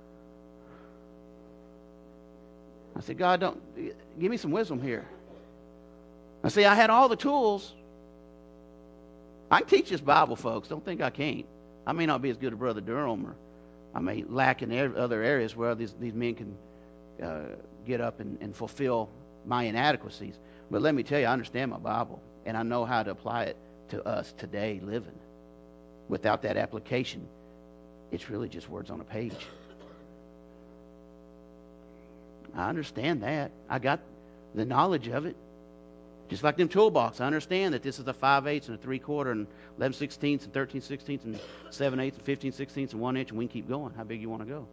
I said, God, give me some wisdom here. I see, I had all the tools. I can teach this Bible, folks. Don't think I can't. I may not be as good as Brother Durham, or I may lack in other areas where these men can get up and fulfill my inadequacies. But let me tell you, I understand my Bible, and I know how to apply it to us today living. Without that application, it's really just words on a page. I understand that. I got the knowledge of it. Just like them toolbox, I understand that this is a 5/8 and a 3/4 and 11/16 and 13/16 and 7/8 and 15/16 and 1 inch, and we can keep going. How big you want to go?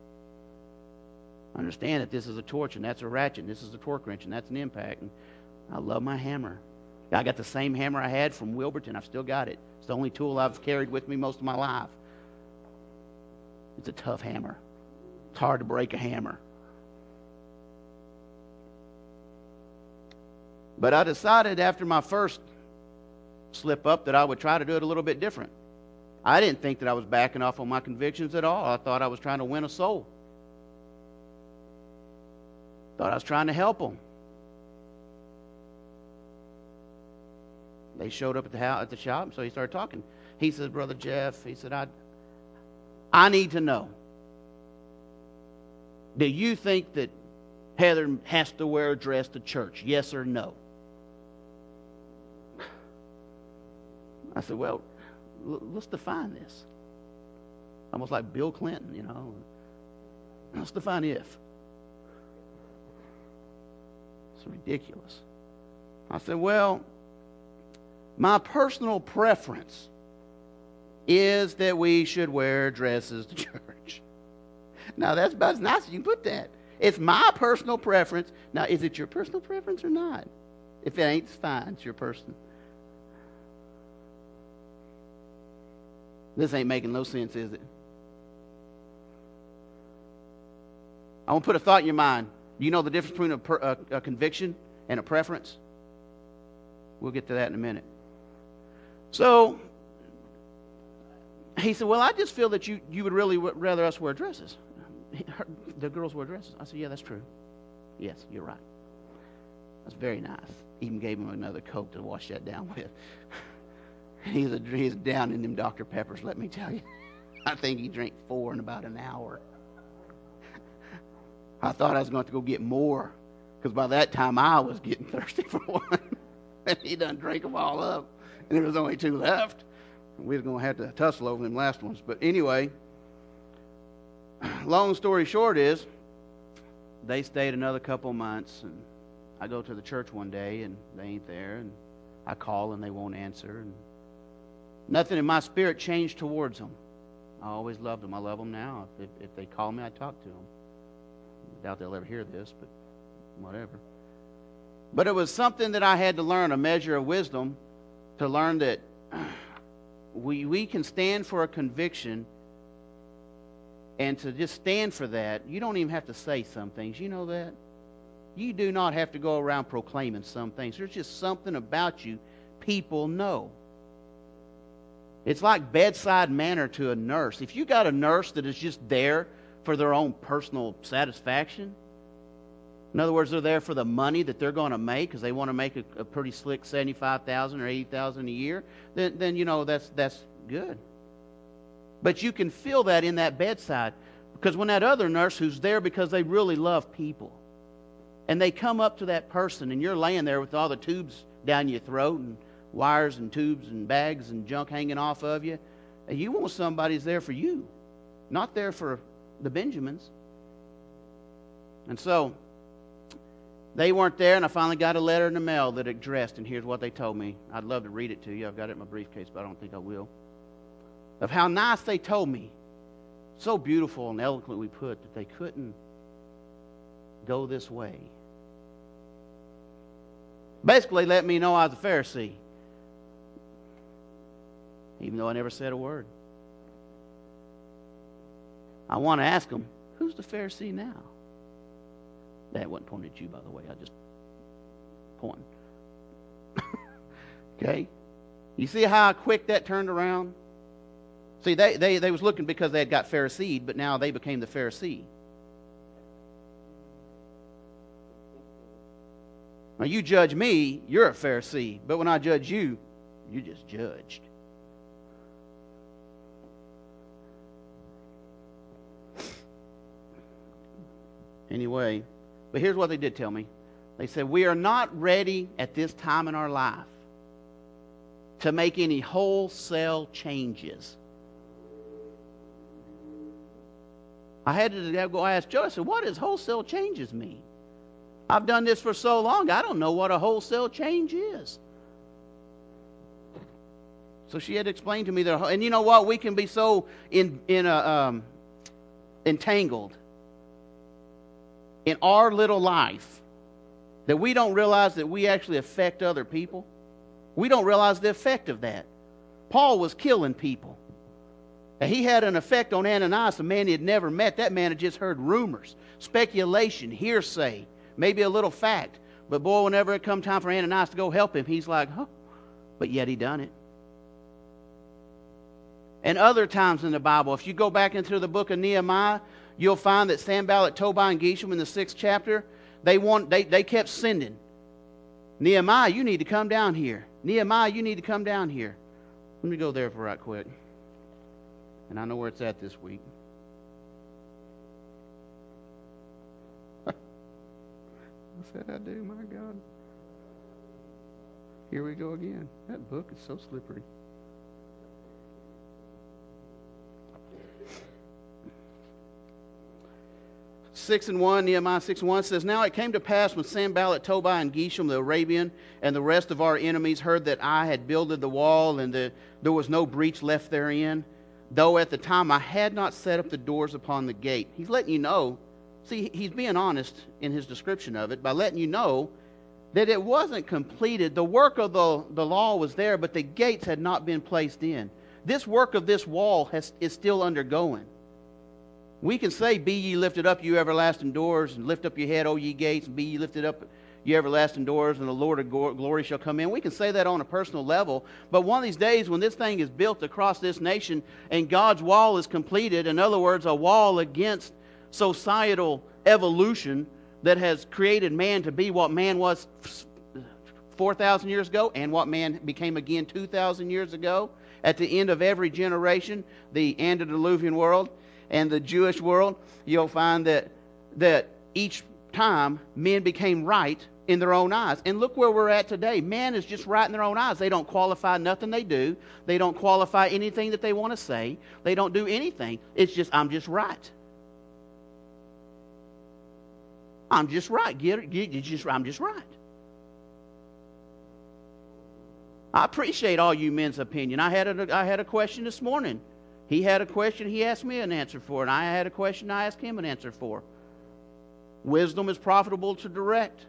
I understand that this is a torch and that's a ratchet, and this is a torque wrench and that's an impact. And I love my hammer. I got the same hammer I had from Wilburton. I've still got it. It's the only tool I've carried with me most of my life. It's a tough hammer. It's hard to break a hammer. But I decided after my first slip up that I would try to do it a little bit different. I didn't think that I was backing off on my convictions at all. I thought I was trying to win a soul. Thought I was trying to help them. They showed up at the shop, so he started talking. He says, Brother Jeff, he said, I need to know. Do you think that Heather has to wear a dress to church? Yes or no? I said, well, let's define this. Almost like Bill Clinton, you know. Let's define if. It's ridiculous. I said, well, my personal preference is that we should wear dresses to church. Now, that's about as nice as you can put that. It's my personal preference. Now, is it your personal preference or not? If it ain't, it's fine. It's your person. This ain't making no sense, is it? I want to put a thought in your mind. You know the difference between a conviction and a preference. We'll get to that in a minute. So he said, well, I just feel that you would really rather us wear dresses. The girls wear dresses. I said, yeah, that's true. Yes, you're right. That's very nice. Even gave him another Coke to wash that down with. He's down in them Dr. Peppers, let me tell you. I think he drank 4 in about an hour. I thought I was going to go get more, because by that time I was getting thirsty for one. And he done drank them all up, and there was only 2 left. We was going to have to tussle over them last ones. But anyway, long story short is, they stayed another couple months, and I go to the church one day, and they ain't there, and I call, and they won't answer, and nothing in my spirit changed towards them. I always loved them. I love them now. If they call me, I talk to them. I doubt they'll ever hear this, but whatever. But it was something that I had to learn, a measure of wisdom, to learn that we can stand for a conviction, and to just stand for that, you don't even have to say some things. You know that? You do not have to go around proclaiming some things. There's just something about you people know. It's like bedside manner to a nurse. If you got a nurse that is just there for their own personal satisfaction, in other words, they're there for the money that they're going to make because they want to make a pretty slick $75,000 or $80,000 a year, then you know that's good. But you can feel that in that bedside, because when that other nurse who's there because they really love people, and they come up to that person, and you're laying there with all the tubes down your throat and wires and tubes and bags and junk hanging off of you, and you want somebody who's there for you, not there for the Benjamins. And so they weren't there, and I finally got a letter in the mail that addressed, and here's what they told me. I'd love to read it to you. I've got it in my briefcase, but I don't think I will. Of how nice they told me, so beautiful and eloquently put, that they couldn't go this way. Basically let me know I was a Pharisee, even though I never said a word. I want to ask them, who's the Pharisee now? That wasn't pointed at you, by the way. I just pointing. Okay? You see how quick that turned around? See, they was looking because they had got Phariseed, but now they became the Pharisee. Now, you judge me, you're a Pharisee. But when I judge you, you're just judged. Anyway, but here's what they did tell me. They said, we are not ready at this time in our life to make any wholesale changes. I had to go ask Joe. I said, what does wholesale changes mean? I've done this for so long, I don't know what a wholesale change is. So she had to explain to me that, and you know what? We can be so entangled in our little life that we don't realize that we actually affect other people. We don't realize the effect of that. Paul was killing people. And he had an effect on Ananias, a man he had never met. That man had just heard rumors, speculation, hearsay, maybe a little fact. But boy, whenever it come time for Ananias to go help him, he's like, huh? But yet he done it. And other times in the Bible, if you go back into the book of Nehemiah, you'll find that Sanballat, Tobiah, and Geshem in the 6th chapter, they kept sending. Nehemiah, you need to come down here. Nehemiah, you need to come down here. Let me go there for right quick. And I know where it's at this week. I said I do, my God. Here we go again. That book is so slippery. 6:1, Nehemiah 6:1 says, now it came to pass when Sanballat, Tobiah, and Geshem the Arabian, and the rest of our enemies heard that I had builded the wall, and that there was no breach left therein, though at the time I had not set up the doors upon the gate. He's letting you know, see, he's being honest in his description of it by letting you know that it wasn't completed. The work of the law was there, but the gates had not been placed in. This work of this wall is still undergoing. We can say, be ye lifted up, you everlasting doors, and lift up your head, O ye gates, and be ye lifted up, you everlasting doors, and the Lord of glory shall come in. We can say that on a personal level, but one of these days when this thing is built across this nation and God's wall is completed, in other words, a wall against societal evolution that has created man to be what man was 4,000 years ago and what man became again 2,000 years ago, at the end of every generation, the antediluvian world and the Jewish world, you'll find that each time men became right in their own eyes. And look where we're at today. Man is just right in their own eyes. They don't qualify nothing they do. They don't qualify anything that they want to say. They don't do anything. It's just, I'm just right. I'm just right. I'm just right. I appreciate all you men's opinion. I had a question this morning. He had a question he asked me an answer for, and I had a question I asked him an answer for. Wisdom is profitable to direct.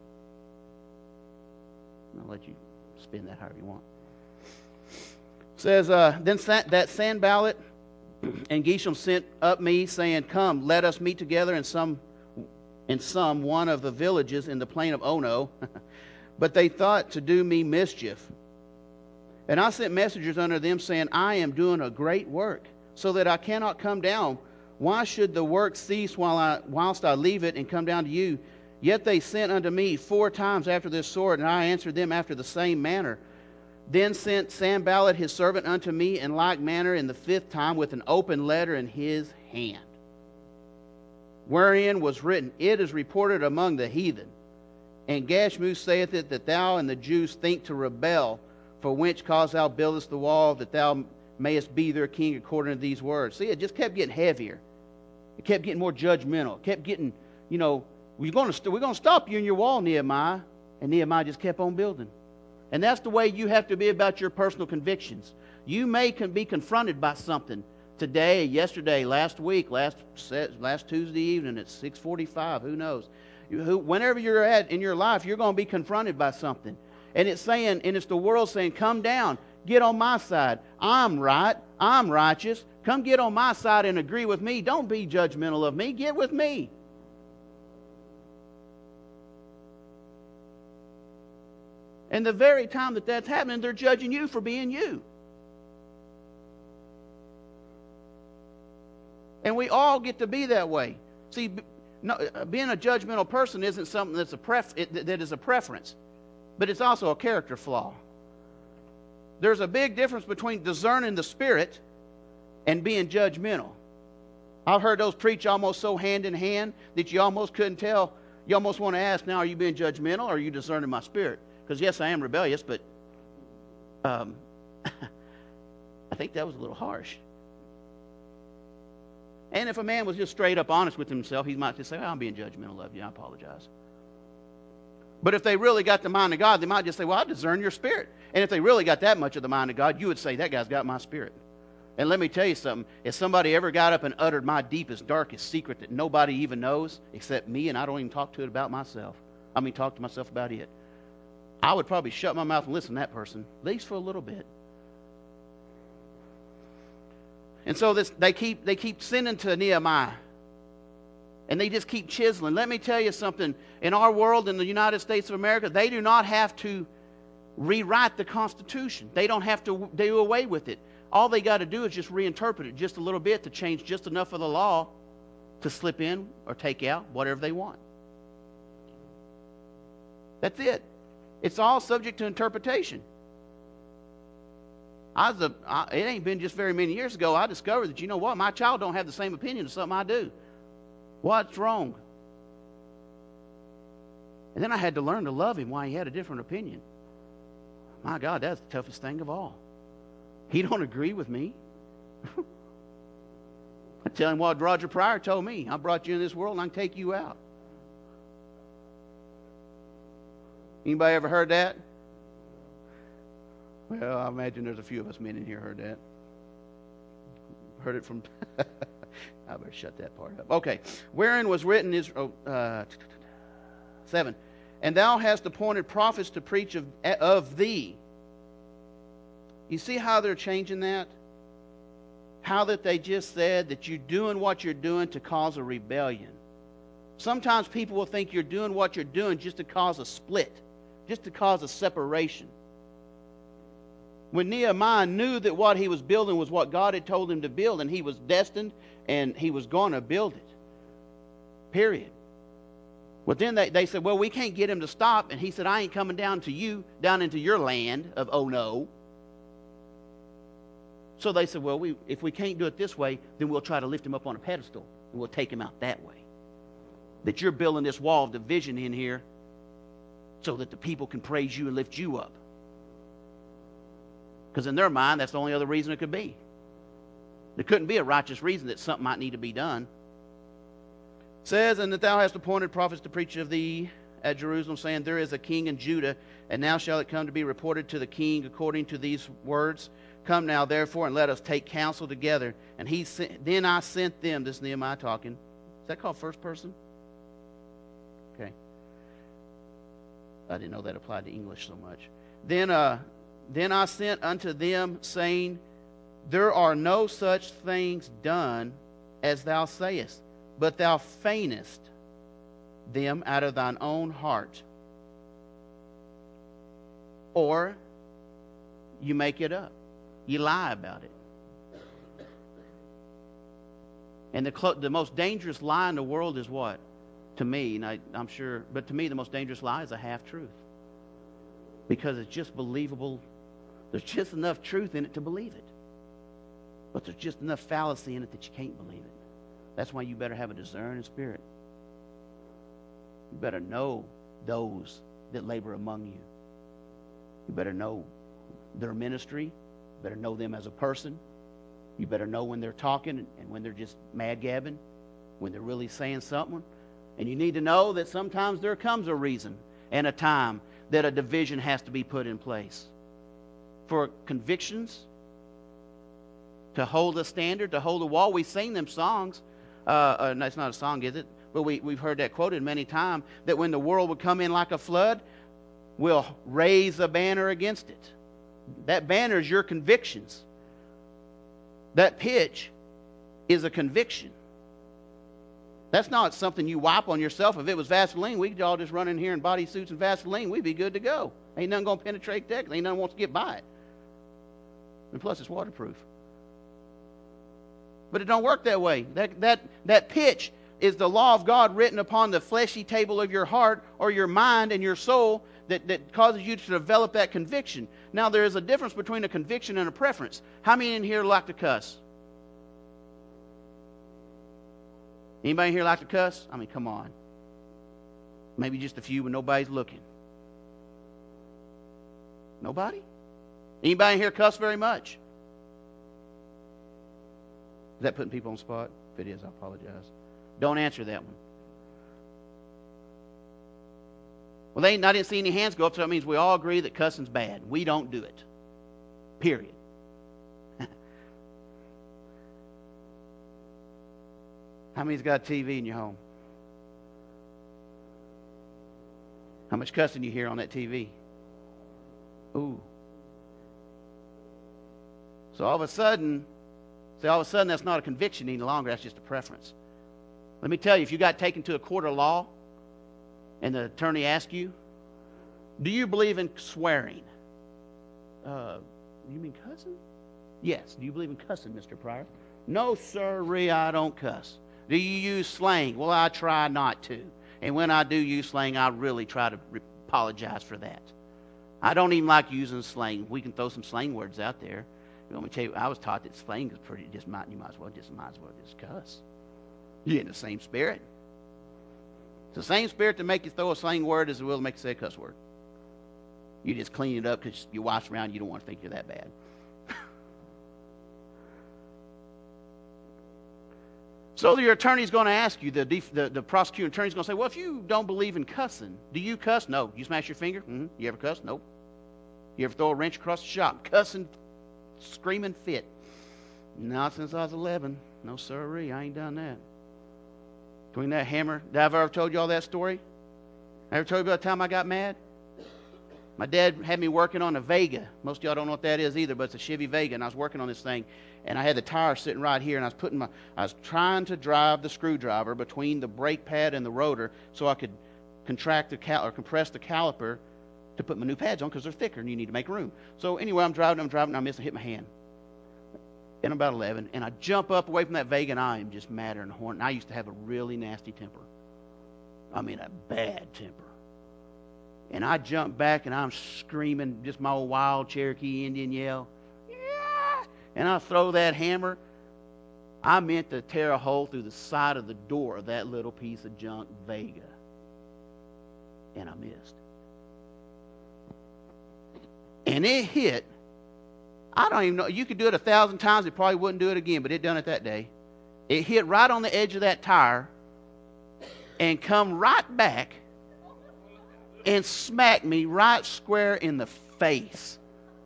I'll let you spin that however you want. It says, then that Sanballat and Geshem sent up me, saying, Come, let us meet together in some one of the villages in the plain of Ono. But they thought to do me mischief. And I sent messengers unto them, saying, I am doing a great work, so that I cannot come down. Why should the work cease whilst I leave it and come down to you? Yet they sent unto me 4 times after this sort, and I answered them after the same manner. Then sent Sanballat his servant unto me in like manner in the 5th time with an open letter in his hand, wherein was written, It is reported among the heathen. And Gashmu saith it, that thou and the Jews think to rebel, for which cause thou buildest the wall, that thou mayest be their king according to these words. See, it just kept getting heavier. It kept getting more judgmental. It kept getting, we're going to stop you in your wall, Nehemiah. And Nehemiah just kept on building. And that's the way you have to be about your personal convictions. You may be confronted by something today, yesterday, last week, last Tuesday evening at 6:45, who knows. Whenever you're at in your life, you're going to be confronted by something. And it's the world saying, come down, get on my side. I'm right, I'm righteous. Come get on my side and agree with me. Don't be judgmental of me. Get with me. And the very time that that's happening, they're judging you for being you. And we all get to be that way. See, being a judgmental person isn't something that is a preference, but it's also a character flaw. There's a big difference between discerning the Spirit and being judgmental. I've heard those preach almost so hand in hand that you almost couldn't tell. You almost want to ask, now, are you being judgmental or are you discerning my spirit? Because yes, I am rebellious, but I think that was a little harsh. And if a man was just straight up honest with himself, he might just say, I'm being judgmental of you, I apologize. But if they really got the mind of God, they might just say, well, I discern your spirit. And if they really got that much of the mind of God, you would say, that guy's got my spirit. And let me tell you something. If somebody ever got up and uttered my deepest, darkest secret that nobody even knows except me, and I don't even talk to it about myself, talk to myself about it, I would probably shut my mouth and listen to that person, at least for a little bit. And so they keep sending to Nehemiah. And they just keep chiseling. Let me tell you something. In our world, in the United States of America, they do not have to rewrite the Constitution. They don't have to do away with it. All they got to do is just reinterpret it just a little bit to change just enough of the law to slip in or take out whatever they want. That's it. It's all subject to interpretation. It ain't been just very many years ago I discovered that, you know what, my child don't have the same opinion as something I do. What's wrong? And then I had to learn to love him why he had a different opinion. My God, that's the toughest thing of all. He don't agree with me. I tell him what Roger Pryor told me. I brought you in this world and I can take you out. Anybody ever heard that? Well, I imagine there's a few of us men in here heard that. Heard it from... I better shut that part up. Okay. Wherein was written is 7. And thou hast appointed prophets to preach of thee. You see how they're changing that? How that they just said that you're doing what you're doing to cause a rebellion. Sometimes people will think you're doing what you're doing just to cause a split, just to cause a separation. When Nehemiah knew that what he was building was what God had told him to build, and he was destined and he was going to build it. Period. Well, then they said, well, we can't get him to stop. And he said, I ain't coming down to you, down into your land of oh no. So they said, well, if we can't do it this way, then we'll try to lift him up on a pedestal, and we'll take him out that way. That you're building this wall of division in here so that the people can praise you and lift you up. Because in their mind, that's the only other reason it could be. There couldn't be a righteous reason that something might need to be done. It says, and that thou hast appointed prophets to preach of thee at Jerusalem, saying, there is a king in Judah, and now shall it come to be reported to the king according to these words. Come now, therefore, and let us take counsel together. And then I sent them, this is Nehemiah talking. Is that called first person? Okay. I didn't know that applied to English so much. Then I sent unto them, saying, there are no such things done as thou sayest, but thou feignest them out of thine own heart. Or you make it up. You lie about it. And the most dangerous lie in the world is what? To me, and I'm sure, but to me the most dangerous lie is a half-truth. Because it's just believable. There's just enough truth in it to believe it. But there's just enough fallacy in it that you can't believe it. That's why you better have a discerning spirit. You better know those that labor among you. You better know their ministry. You better know them as a person. You better know when they're talking and when they're just mad gabbing, when they're really saying something. And you need to know that sometimes there comes a reason and a time that a division has to be put in place. For convictions, to hold a standard, to hold a wall. We sing them songs. That's not a song, is it? But we've heard that quoted many times, that when the world would come in like a flood, we'll raise a banner against it. That banner is your convictions. That pitch is a conviction. That's not something you wipe on yourself. If it was Vaseline, we could all just run in here in bodysuits and Vaseline. We'd be good to go. Ain't nothing going to penetrate that. Ain't nothing wants to get by it. And plus, it's waterproof. But it don't work that way. That pitch is the law of God written upon the fleshy table of your heart or your mind and your soul that causes you to develop that conviction. Now, there is a difference between a conviction and a preference. How many in here like to cuss? Anybody here like to cuss? I mean, come on. Maybe just a few when nobody's looking. Nobody? Anybody in here cuss very much? Is that putting people on the spot? If it is, I apologize. Don't answer that one. Well, I didn't see any hands go up, so that means we all agree that cussing's bad. We don't do it. Period. How many's got a TV in your home? How much cussing you hear on that TV? Ooh. So all of a sudden, that's not a conviction any longer. That's just a preference. Let me tell you, if you got taken to a court of law and the attorney asks you, do you believe in swearing? You mean cussing? Yes. Do you believe in cussing, Mr. Pryor? No, sirree, I don't cuss. Do you use slang? Well, I try not to. And when I do use slang, I really try to apologize for that. I don't even like using slang. We can throw some slang words out there. You want me to tell you, I was taught that slang is pretty, you might as well just cuss. You get in the same spirit. It's the same spirit to make you throw a slang word as it will to make you say a cuss word. You just clean it up because your wife's around, you don't want to think you're that bad. So your attorney's going to ask you, the prosecuting attorney's going to say, well, if you don't believe in cussing, do you cuss? No. You smash your finger? Mm-hmm. You ever cuss? Nope. You ever throw a wrench across the shop? Cussing, screaming fit? Not since I was 11. No, sirree, I ain't done that. Between that hammer, have I ever told you all that story? I ever told you about the time I got mad? My dad had me working on a Vega. Most of y'all don't know what that is either, but it's a Chevy Vega, and I was working on this thing, and I had the tire sitting right here, and I was trying to drive the screwdriver between the brake pad and the rotor so I could compress the caliper to put my new pads on because they're thicker and you need to make room. So anyway, I'm driving, and I miss and hit my hand. And I'm about 11, and I jump up away from that Vega, and I am just madder than a hornet. And I used to have a really nasty temper. I mean, a bad temper. And I jump back, and I'm screaming just my old wild Cherokee Indian yell. Yeah! And I throw that hammer. I meant to tear a hole through the side of the door of that little piece of junk Vega. And I missed. And it hit. I don't even know. You could do it 1,000 times. It probably wouldn't do it again, but it done it that day. It hit right on the edge of that tire and come right back and smacked me right square in the face.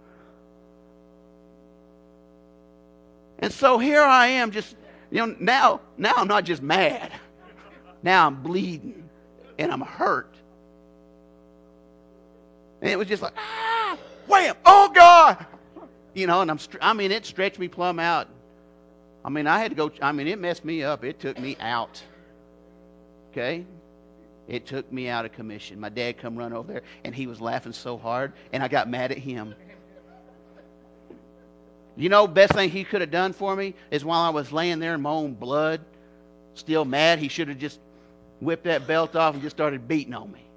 And so here I am just, now I'm not just mad. Now I'm bleeding and I'm hurt. And it was just like, wham, oh God. And it stretched me plumb out. I had to go, it messed me up. It took me out. Okay? It took me out of commission. My dad come run over there, and he was laughing so hard, and I got mad at him. Best thing he could have done for me is while I was laying there in my own blood, still mad, he should have just whipped that belt off and just started beating on me.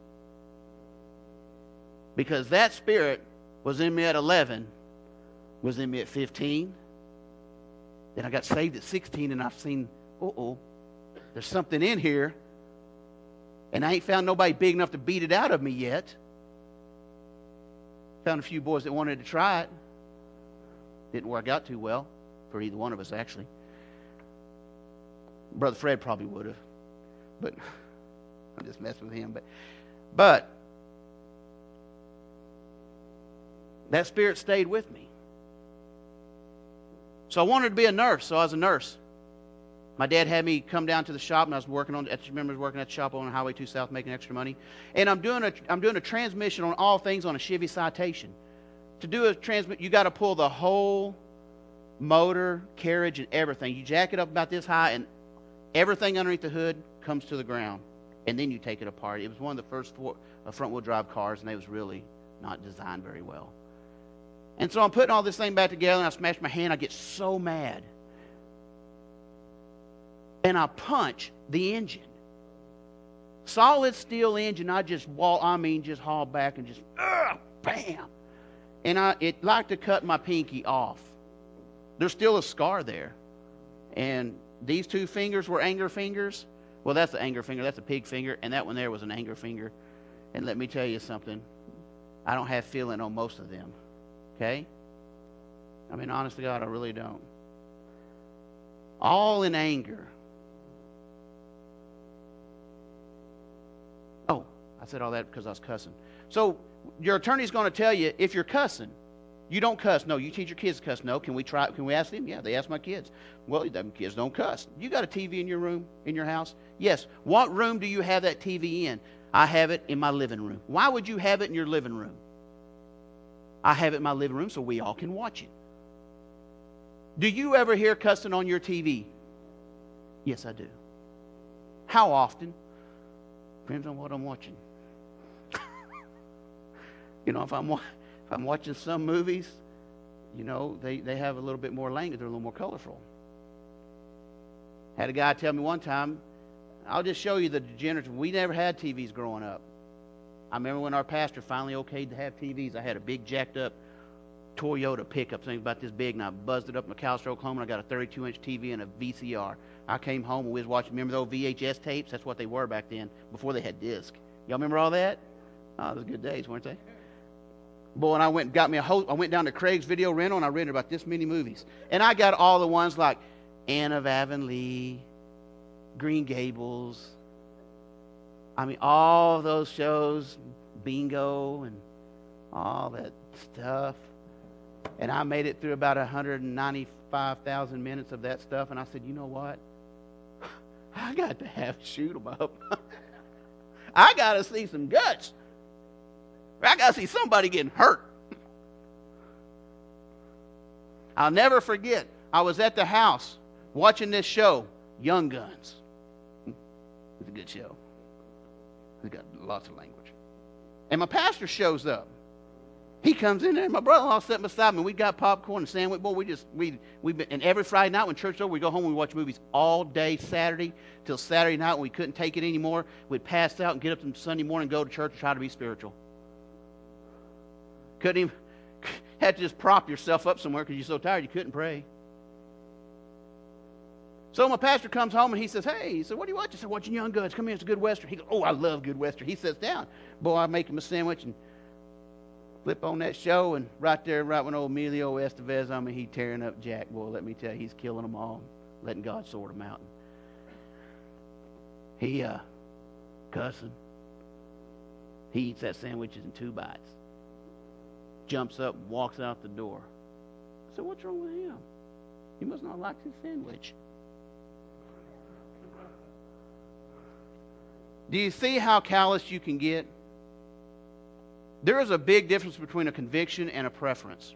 Because that spirit was in me at 11, was in me at 15. Then I got saved at 16, and I've seen, there's something in here. And I ain't found nobody big enough to beat it out of me yet. Found a few boys that wanted to try it. Didn't work out too well for either one of us, actually. Brother Fred probably would have. But I'm just messing with him. But that spirit stayed with me. So I wanted to be a nurse, so I was a nurse. My dad had me come down to the shop, and I was working at the shop on Highway 2 South, making extra money. And I'm doing a transmission on all things on a Chevy Citation. To do a transmission, you got to pull the whole motor, carriage, and everything. You jack it up about this high, and everything underneath the hood comes to the ground. And then you take it apart. It was one of the first front-wheel drive cars, and they was really not designed very well. And so I'm putting all this thing back together, and I smash my hand. I get so mad. And I punch the engine. Solid steel engine. I just haul back and just, bam. And it like to cut my pinky off. There's still a scar there. And these two fingers were anger fingers. Well, that's the anger finger. That's a pig finger. And that one there was an anger finger. And let me tell you something. I don't have feeling on most of them. Okay? Honest to God, I really don't. All in anger. Oh, I said all that because I was cussing. So your attorney's going to tell you if you're cussing, you don't cuss. No, you teach your kids to cuss. No, can we ask them? Yeah, they ask my kids. Well, them kids don't cuss. You got a TV in your room, in your house? Yes. What room do you have that TV in? I have it in my living room. Why would you have it in your living room? I have it in my living room so we all can watch it. Do you ever hear cussing on your TV? Yes, I do. How often? Depends on what I'm watching. If I'm watching some movies, they have a little bit more language. They're a little more colorful. Had a guy tell me one time, I'll just show you the degenerative. We never had TVs growing up. I remember when our pastor finally okayed to have TVs. I had a big jacked up Toyota pickup thing about this big, and I buzzed it up in McAllister, Oklahoma, and I got a 32-inch TV and a VCR. I came home and we was watching, remember those VHS tapes? That's what they were back then, before they had disc. Y'all remember all that? Oh, those good days, weren't they? Boy, and I went down to Craig's Video Rental, and I rented about this many movies. And I got all the ones like Anne of Avonlea, Green Gables. All those shows, Bingo, and all that stuff. And I made it through about 195,000 minutes of that stuff, and I said, you know what? I got to shoot them up. I got to see some guts. I got to see somebody getting hurt. I'll never forget, I was at the house watching this show, Young Guns. It's a good show. It's got lots of language. And my pastor shows up. He comes in there, and my brother-in-law sitting beside me. We got popcorn and sandwich. Boy, and every Friday night when church is over, we go home and we watch movies all day Saturday till Saturday night when we couldn't take it anymore. We'd pass out and get up on Sunday morning and go to church and try to be spiritual. Couldn't even, had to just prop yourself up somewhere because you're so tired you couldn't pray. So my pastor comes home and he says, hey, he said, what do you watch? I said, watching Young Guns. Come here, it's a good Western. He goes, oh, I love good Western. He sits down. Boy, I make him a sandwich and flip on that show, and right when old Emilio Estevez, he tearing up Jack. Boy, let me tell you, he's killing them all, letting God sort them out. He cussing. He eats that sandwich in 2 bites. Jumps up and walks out the door. I said, what's wrong with him? He must not like his sandwich. Do you see how callous you can get? There is a big difference between a conviction and a preference.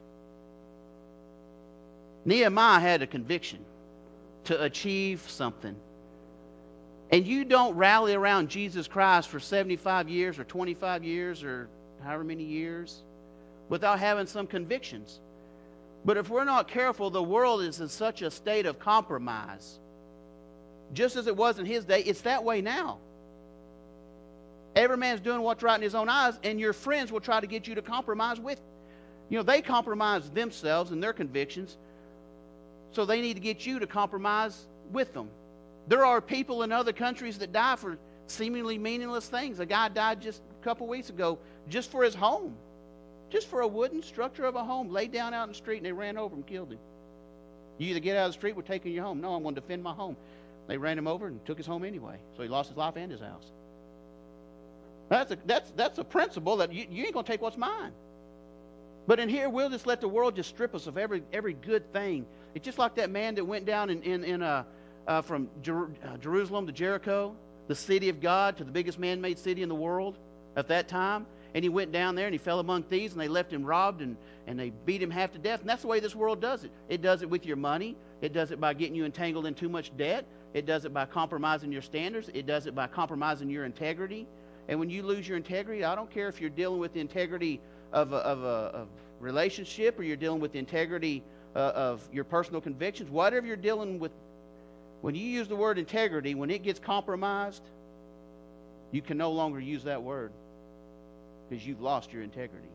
Nehemiah had a conviction to achieve something. And you don't rally around Jesus Christ for 75 years or 25 years or however many years without having some convictions. But if we're not careful, the world is in such a state of compromise. Just as it was in his day, it's that way now. Every man's doing what's right in his own eyes, and your friends will try to get you to compromise with. They compromise themselves and their convictions, so they need to get you to compromise with them. There are people in other countries that die for seemingly meaningless things. A guy died just a couple weeks ago just for his home, just for a wooden structure of a home, laid down out in the street, and they ran over and killed him. You either get out of the street, we're taking you home. No, I'm going to defend my home. They ran him over and took his home anyway, so he lost his life and his house. That's a principle that you ain't going to take what's mine. But in here, we'll just let the world just strip us of every good thing. It's just like that man that went down from Jerusalem to Jericho, the city of God, to the biggest man-made city in the world at that time. And he went down there and he fell among thieves, and they left him robbed, and they beat him half to death. And that's the way this world does it. It does it with your money. It does it by getting you entangled in too much debt. It does it by compromising your standards. It does it by compromising your integrity. And when you lose your integrity, I don't care if you're dealing with the integrity of a relationship, or you're dealing with the integrity of your personal convictions, whatever you're dealing with, when you use the word integrity, when it gets compromised, you can no longer use that word because you've lost your integrity.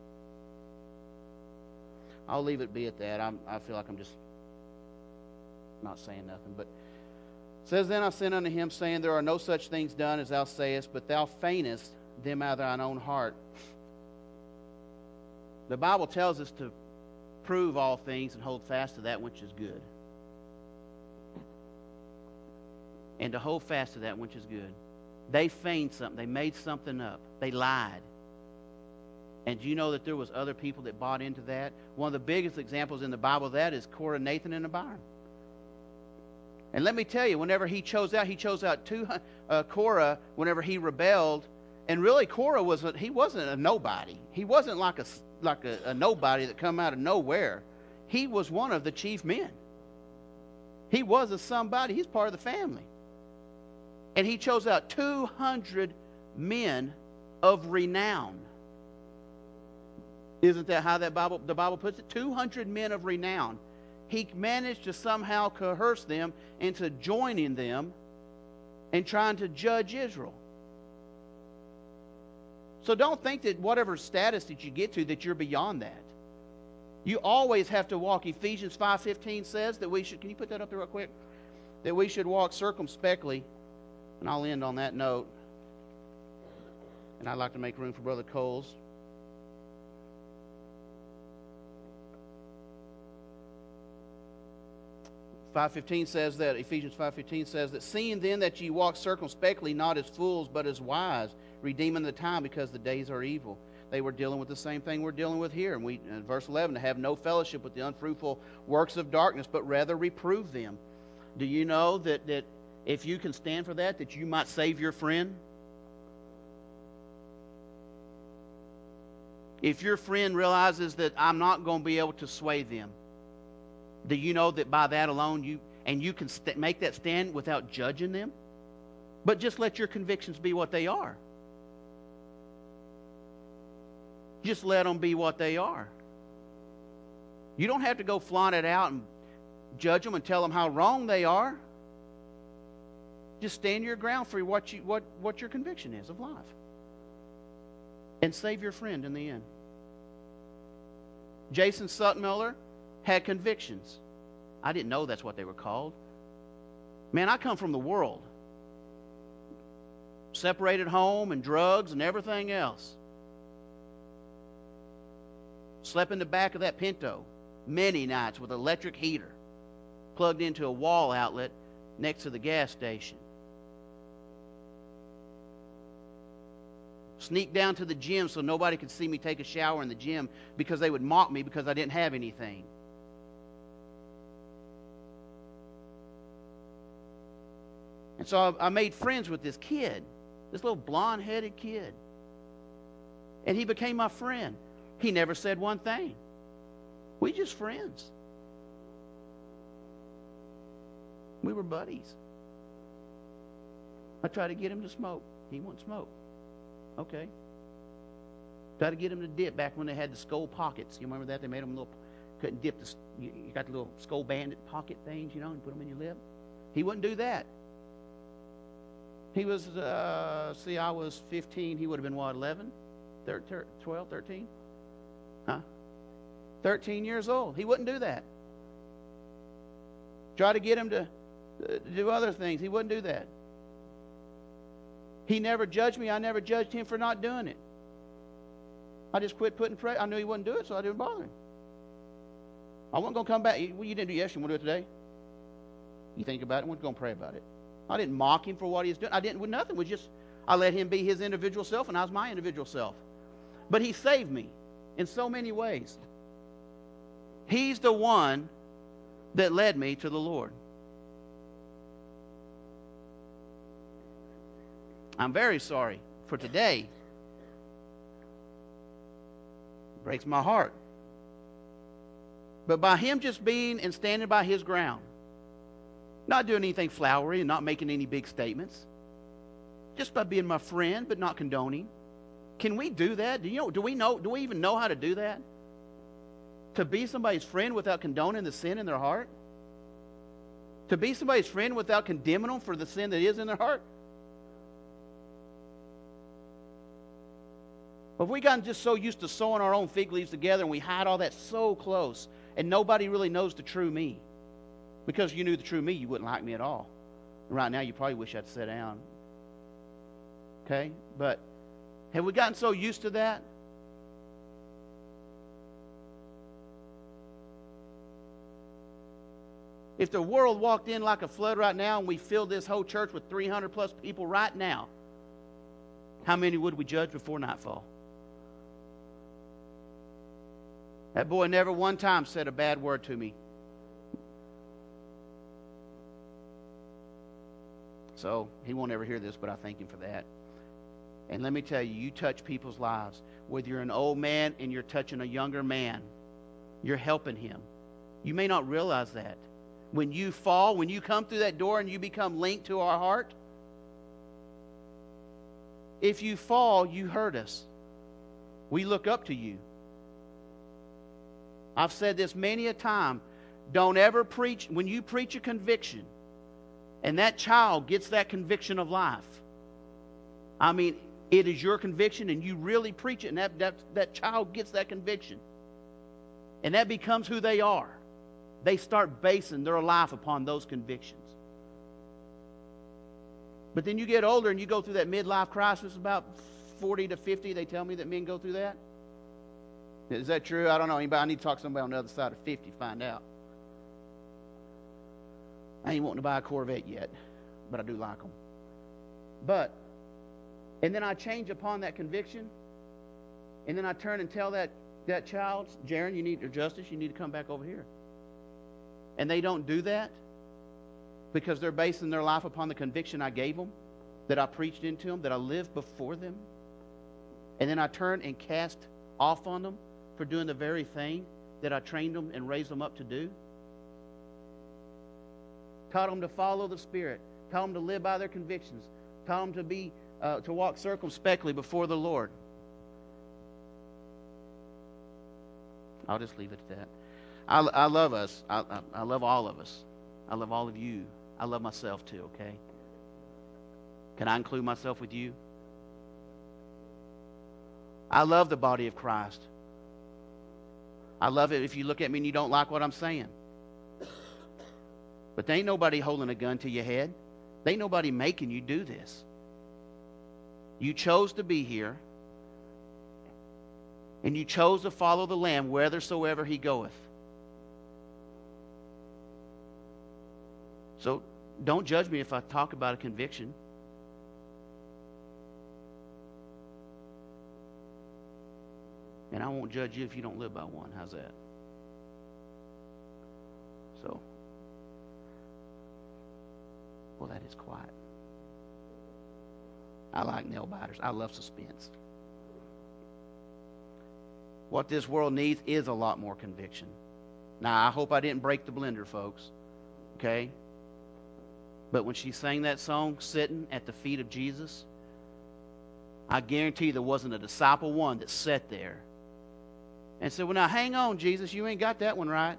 I'll leave it be at that. I feel like I'm just not saying nothing, but it says, then I sent unto him, saying, there are no such things done as thou sayest, but thou feignest them out of thine own heart. The Bible tells us to prove all things and hold fast to that which is good. And to hold fast to that which is good. They feigned something. They made something up. They lied. And do you know that there was other people that bought into that? One of the biggest examples in the Bible of that is Korah, Nathan, and Abiram. And let me tell you, whenever he chose out Korah whenever he rebelled. And really, Korah wasn't a nobody. He wasn't like a nobody that come out of nowhere. He was one of the chief men. He was a somebody. He's part of the family. And he chose out 200 men of renown. Isn't that how the Bible puts it? 200 men of renown. He managed to somehow coerce them into joining them and trying to judge Israel. So don't think that whatever status that you get to, that you're beyond that. You always have to walk. Ephesians 5:15 says that we should, can you put that up there real quick? That we should walk circumspectly. And I'll end on that note. And I'd like to make room for Brother Coles. Ephesians 5:15 says that, seeing then that ye walk circumspectly, not as fools, but as wise, redeeming the time, because the days are evil. They were dealing with the same thing we're dealing with here. And in verse 11, to have no fellowship with the unfruitful works of darkness, but rather reprove them. Do you know that if you can stand for that you might save your friend? If your friend realizes that I'm not going to be able to sway them, do you know that by that alone you can make that stand without judging them? But just let your convictions be what they are. Just let them be what they are. You don't have to go flaunt it out and judge them and tell them how wrong they are. Just stand your ground for what your conviction is of life. And save your friend in the end. Jason Sutmiller had convictions. I didn't know that's what they were called. Man, I come from the world. Separated home and drugs and everything else. Slept in the back of that Pinto many nights with an electric heater plugged into a wall outlet next to the gas station. Sneaked down to the gym so nobody could see me take a shower in the gym because they would mock me because I didn't have anything. And so I made friends with this kid, this little blonde-headed kid. And he became my friend. He never said one thing. We just friends. We were buddies. I tried to get him to smoke. He wouldn't smoke. Okay. Tried to get him to dip back when they had the skull pockets. You remember that? They made them little, couldn't dip the, you got the little skull bandit pocket things, you know, and put them in your lip. He wouldn't do that. He was, I was 15. He would have been what, 11? 12, 13? Huh? 13 years old. He wouldn't do that. Try to get him to do other things. He wouldn't do that. He never judged me. I never judged him for not doing it. I just quit putting pressure. I knew he wouldn't do it, so I didn't bother him. I wasn't going to come back. Well, you didn't do it yesterday. You want to do it today? You think about it. We're going to pray about it. I didn't mock him for what he was doing. I didn't with nothing. I let him be his individual self, and I was my individual self. But he saved me in so many ways. He's the one that led me to the Lord. I'm very sorry for today. It breaks my heart. But by him just being and standing by his ground, not doing anything flowery and not making any big statements, just by being my friend but not condoning. Can we do that? Do we even know how to do that? To be somebody's friend without condoning the sin in their heart? To be somebody's friend without condemning them for the sin that is in their heart? Have we gotten just so used to sewing our own fig leaves together and we hide all that so close and nobody really knows the true me? Because you knew the true me, you wouldn't like me at all. And right now, you probably wish I'd sit down. Okay? But have we gotten so used to that? If the world walked in like a flood right now and we filled this whole church with 300 plus people right now, how many would we judge before nightfall? That boy never one time said a bad word to me. So he won't ever hear this, but I thank him for that. And let me tell you, you touch people's lives. Whether you're an old man and you're touching a younger man, you're helping him. You may not realize that. When you fall, when you come through that door and you become linked to our heart, if you fall, you hurt us. We look up to you. I've said this many a time. Don't ever preach, when you preach a conviction, and that child gets that conviction of life. I mean, it is your conviction and you really preach it, and that child gets that conviction. And that becomes who they are. They start basing their life upon those convictions. But then you get older and you go through that midlife crisis, about 40 to 50, they tell me that men go through that. Is that true? I don't know anybody. I need to talk to somebody on the other side of 50 to find out. I ain't wanting to buy a Corvette yet, but I do like them. And then I change upon that conviction, and then I turn and tell that child, Jaron, you need, or Justice, you need to come back over here. And they don't do that because they're basing their life upon the conviction I gave them, that I preached into them, that I lived before them. And then I turn and cast off on them for doing the very thing that I trained them and raised them up to do? Taught them to follow the Spirit. Taught them to live by their convictions. Taught them to walk circumspectly before the Lord. I'll just leave it at that. I love us. I love all of us. I love all of you. I love myself too, okay? Can I include myself with you? I love the body of Christ. I love it if you look at me and you don't like what I'm saying. But there ain't nobody holding a gun to your head. There ain't nobody making you do this. You chose to be here. And you chose to follow the Lamb whithersoever he goeth. So don't judge me if I talk about a conviction. And I won't judge you if you don't live by one. How's that? So, well, that is quiet. I like nail biters. I love suspense. What this world needs is a lot more conviction. Now, I hope I didn't break the blender, folks. Okay? But when she sang that song, sitting at the feet of Jesus, I guarantee there wasn't a disciple one that sat there and said, well, now hang on, Jesus, you ain't got that one right.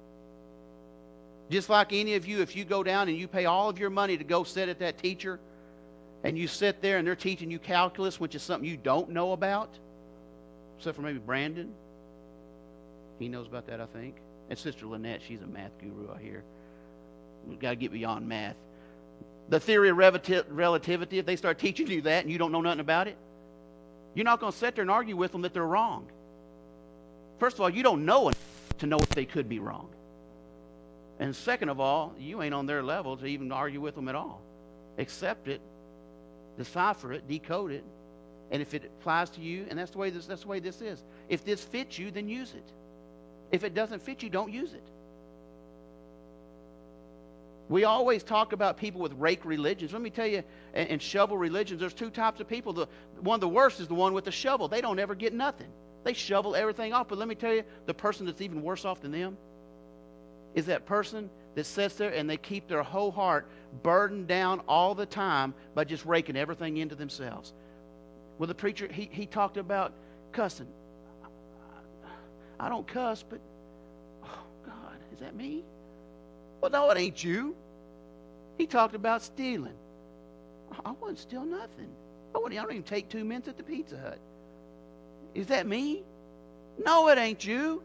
Just like any of you, if you go down and you pay all of your money to go sit at that teacher, and you sit there and they're teaching you calculus, which is something you don't know about, except for maybe Brandon. He knows about that, I think. And Sister Lynette, she's a math guru, I hear. We've got to get beyond math. The theory of relativity, if they start teaching you that and you don't know nothing about it, you're not going to sit there and argue with them that they're wrong. First of all, you don't know enough to know if they could be wrong. And second of all, you ain't on their level to even argue with them at all. Accept it, decipher it, decode it, and if it applies to you, and that's the way this is. If this fits you, then use it. If it doesn't fit you, don't use it. We always talk about people with rake religions. Let me tell you, and shovel religions, there's two types of people. One of the worst is the one with the shovel. They don't ever get nothing. They shovel everything off. But let me tell you, the person that's even worse off than them is that person that sits there and they keep their whole heart burdened down all the time by just raking everything into themselves. Well, the preacher, he talked about cussing. I don't cuss, but, oh, God, is that me? Well, no, it ain't you. He talked about stealing. I wouldn't steal nothing. I don't even take 2 minutes at the Pizza Hut. Is that me? No, it ain't you.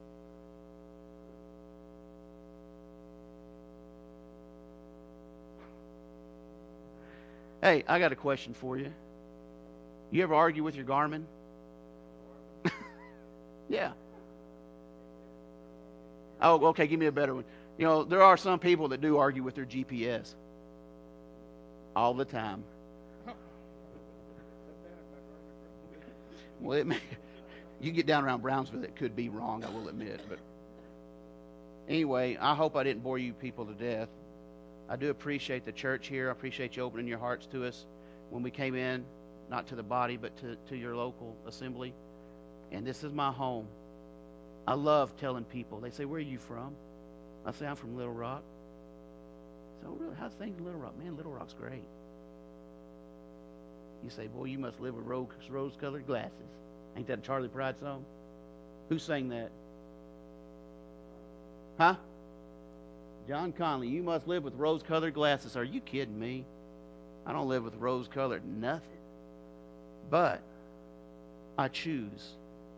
Hey, I got a question for you. You ever argue with your Garmin? Yeah. Oh, okay, give me a better one. You know, there are some people that do argue with their GPS. All the time. Well, you get down around Brownsville, it could be wrong, I will admit. But anyway, I hope I didn't bore you people to death. I do appreciate the church here. I appreciate you opening your hearts to us when we came in, not to the body, but to your local assembly. And this is my home. I love telling people. They say, where are you from? I say, I'm from Little Rock. So really, how's things in Little Rock? Man, Little Rock's great. You say, boy, you must live with rose-colored glasses. Ain't that a Charlie Pride song? Who sang that? Huh? John Conley, you must live with rose-colored glasses. Are you kidding me? I don't live with rose-colored nothing. But I choose.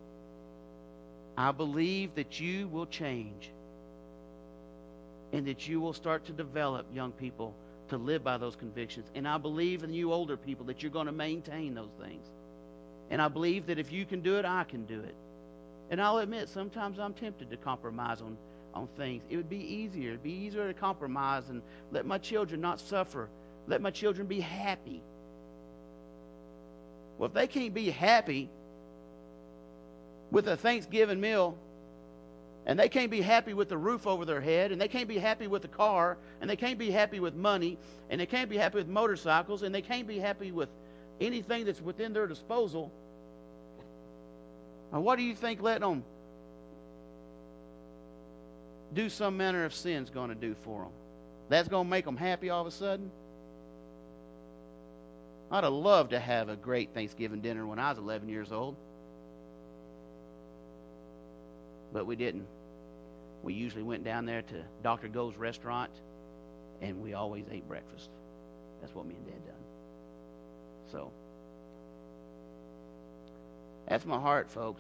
I believe that you will change and that you will start to develop young people to live by those convictions. And I believe in you older people that you're going to maintain those things. And I believe that if you can do it, I can do it. And I'll admit, sometimes I'm tempted to compromise on things. It would be easier. It would be easier to compromise and let my children not suffer. Let my children be happy. Well, if they can't be happy with a Thanksgiving meal, and they can't be happy with the roof over their head, and they can't be happy with the car, and they can't be happy with money, and they can't be happy with motorcycles, and they can't be happy with anything that's within their disposal, Or what do you think letting them do some manner of sin is going to do for them? That's going to make them happy all of a sudden? I'd have loved to have a great Thanksgiving dinner when I was 11 years old. But we didn't. We usually went down there to Dr. Go's restaurant, and we always ate breakfast. That's what me and Dad done. So, that's my heart, folks.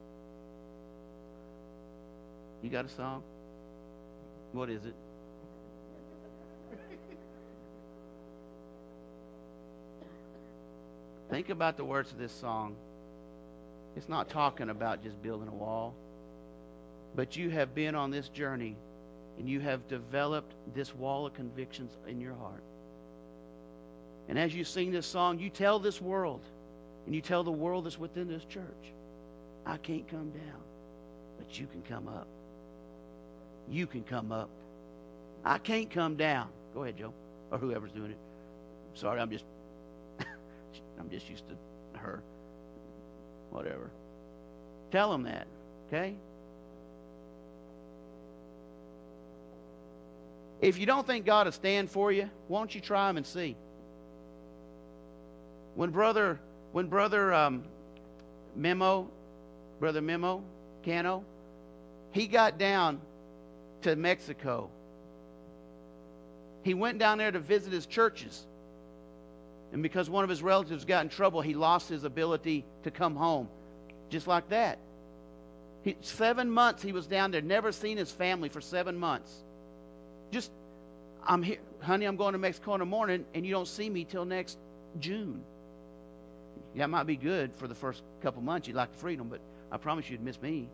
You got a song? What is it? Think about the words of this song. It's not talking about just building a wall. But you have been on this journey, and you have developed this wall of convictions in your heart. And as you sing this song, you tell this world, and you tell the world that's within this church, I can't come down, but you can come up. You can come up. I can't come down. Go ahead, Joe, or whoever's doing it. Sorry, I'm just used to her. Whatever. Tell them that, okay? If you don't think God will stand for you, why don't you try him and see? When brother Memo Cano, he got down to Mexico. He went down there to visit his churches. And because one of his relatives got in trouble, he lost his ability to come home. Just like that. 7 months he was down there, never seen his family for 7 months. Just, I'm here, honey, I'm going to Mexico in the morning, and you don't see me till next June. Yeah, it might be good for the first couple months. You'd like the freedom, but I promise you'd miss me.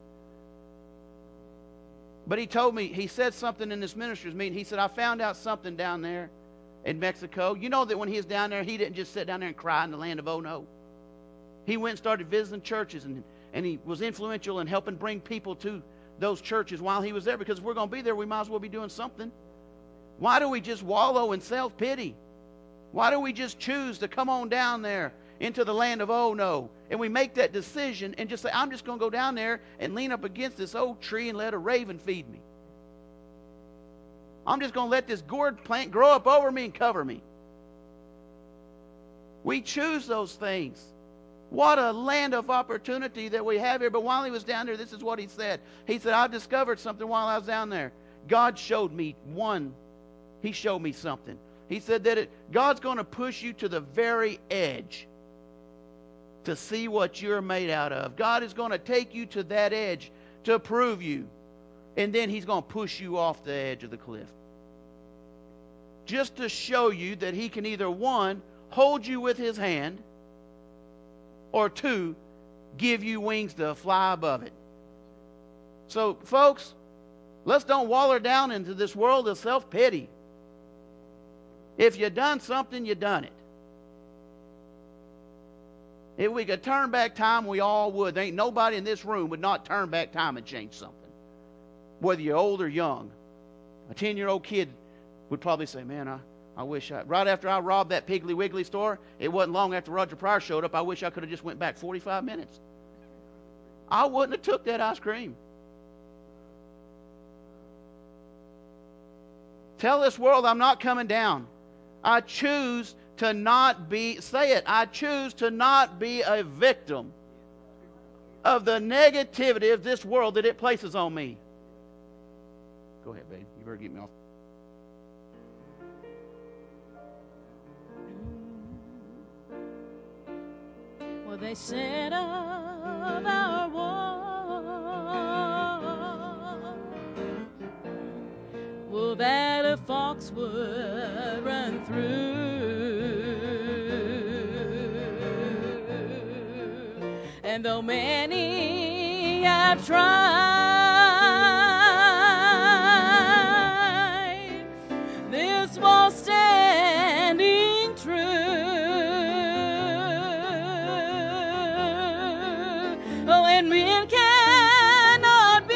But he told me, he said something in this ministers meeting. He said, I found out something down there in Mexico. You know that when he was down there, he didn't just sit down there and cry in the land of oh no. He went and started visiting churches, and he was influential in helping bring people to those churches while he was there, because if we're going to be there, we might as well be doing something. Why do we just wallow in self-pity? Why do we just choose to come on down there into the land of oh no, and we make that decision and just say, I'm just going to go down there and lean up against this oak tree and let a raven feed me. I'm just going to let this gourd plant grow up over me and cover me. We choose those things. What a land of opportunity that we have here. But while he was down there, this is what he said. He said, I've discovered something while I was down there. God showed me He showed me something. He said that God's going to push you to the very edge to see what you're made out of. God is going to take you to that edge to prove you. And then he's going to push you off the edge of the cliff. Just to show you that he can either, one, hold you with his hand, or two, give you wings to fly above it. So, folks, let's don't waller down into this world of self-pity. If you done something, you done it. If we could turn back time, we all would. There ain't nobody in this room would not turn back time and change something. Whether you're old or young. A 10-year-old kid would probably say, man, I wish right after I robbed that Piggly Wiggly store, it wasn't long after Roger Pryor showed up, I wish I could have just went back 45 minutes. I wouldn't have took that ice cream. Tell this world I'm not coming down. I choose to not be, say it, I choose to not be a victim of the negativity of this world that it places on me. Go ahead, babe. You better get me off. Well, they set up our wall. Well, that a fox would run through. And though many have tried, this wall standing true. Oh, and men cannot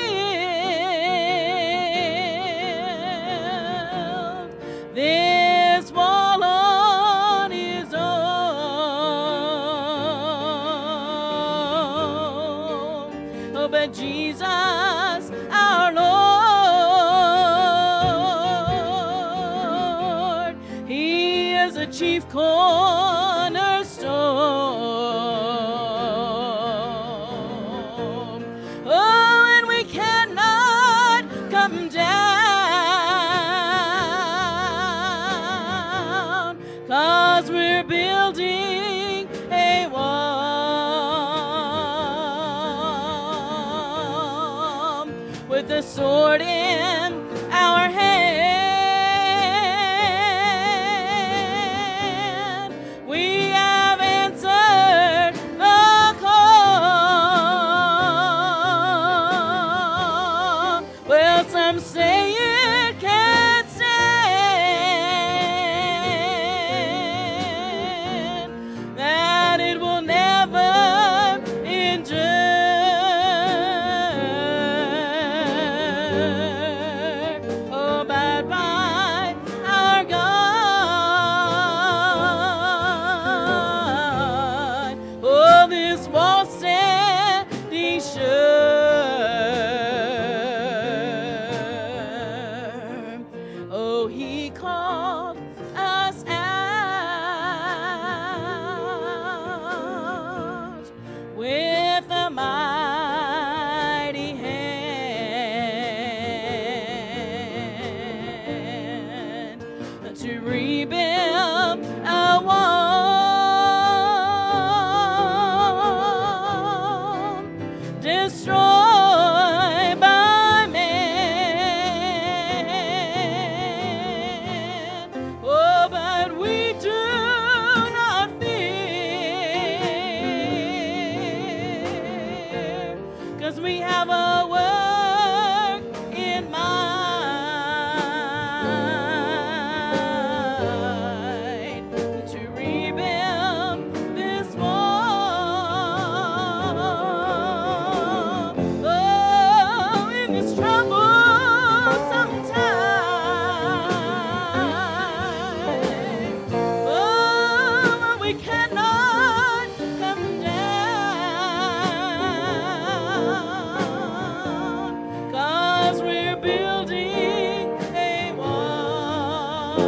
build this wall on his own. but Jesus, our Lord, He is a chief cornerstone. Oh, and we cannot come down, 'cause we're building a wall with the sword in our hand. We have answered the call. Well, some say it can't stand, that it will never endure. Oh, but by our God, oh, this wall standing sure. Oh, He called us out with a mighty hand to rebuild a wall destroyed by man. Oh, but we do not fear, 'cause we have a work in mind to rebuild this wall. Oh, in this troublesome time, oh, we cannot come down, 'cause we're building a wall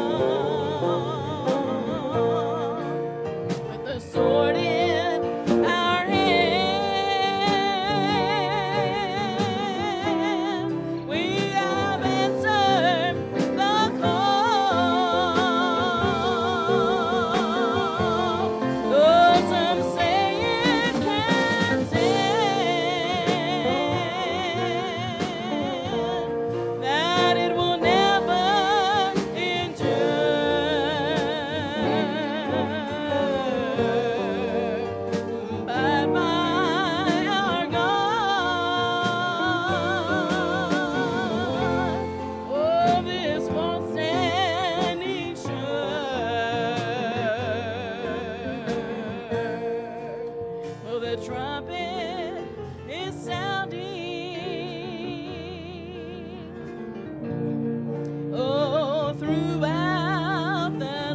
with the sword in our hand. We have answered the call. Though some say it can't stand, that it will never endure. But by our God, oh, this won't standing sure. Oh, the trumpet is sounding, oh, throughout the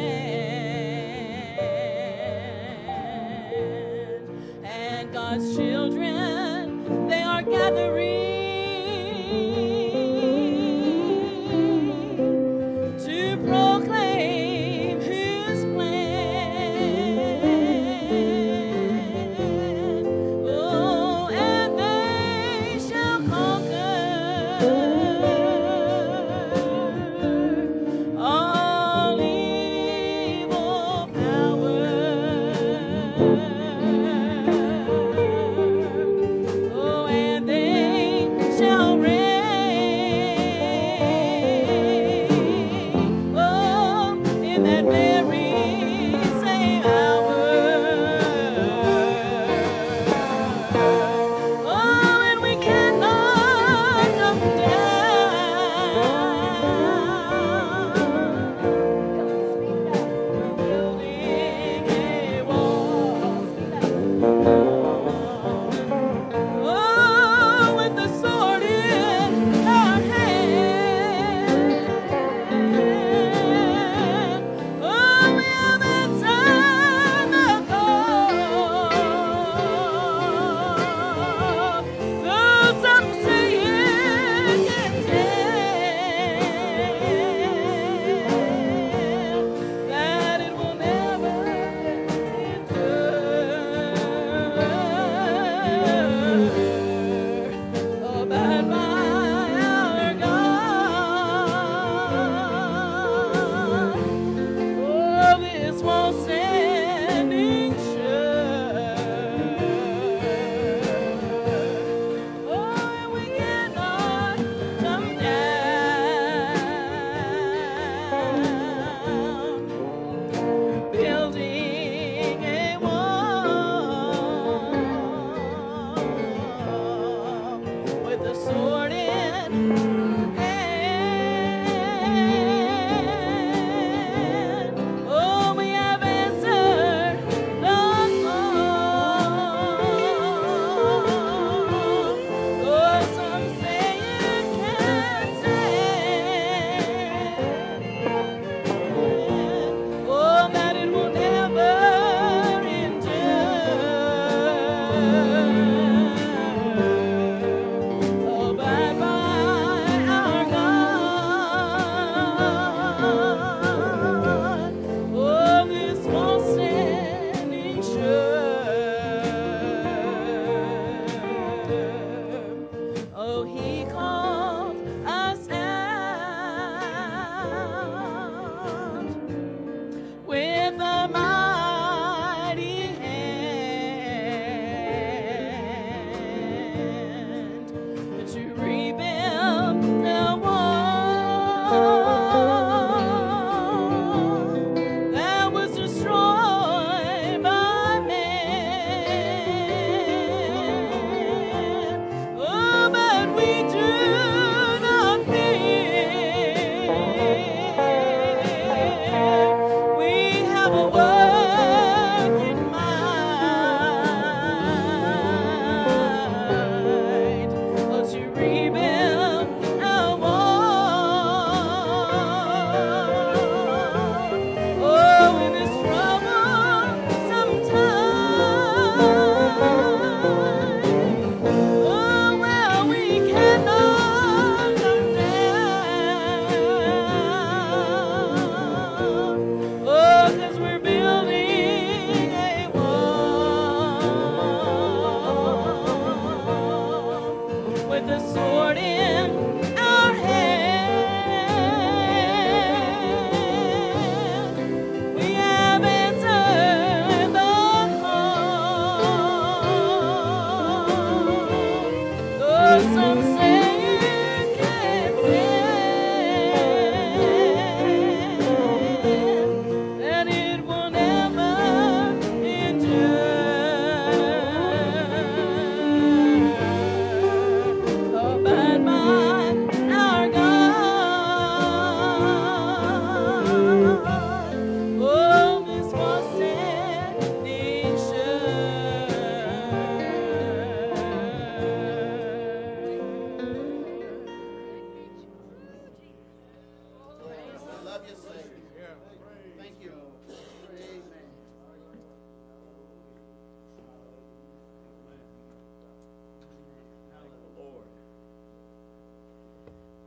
land, and God's children, they are gathering to proclaim His plan. Oh, and they shall conquer all evil power.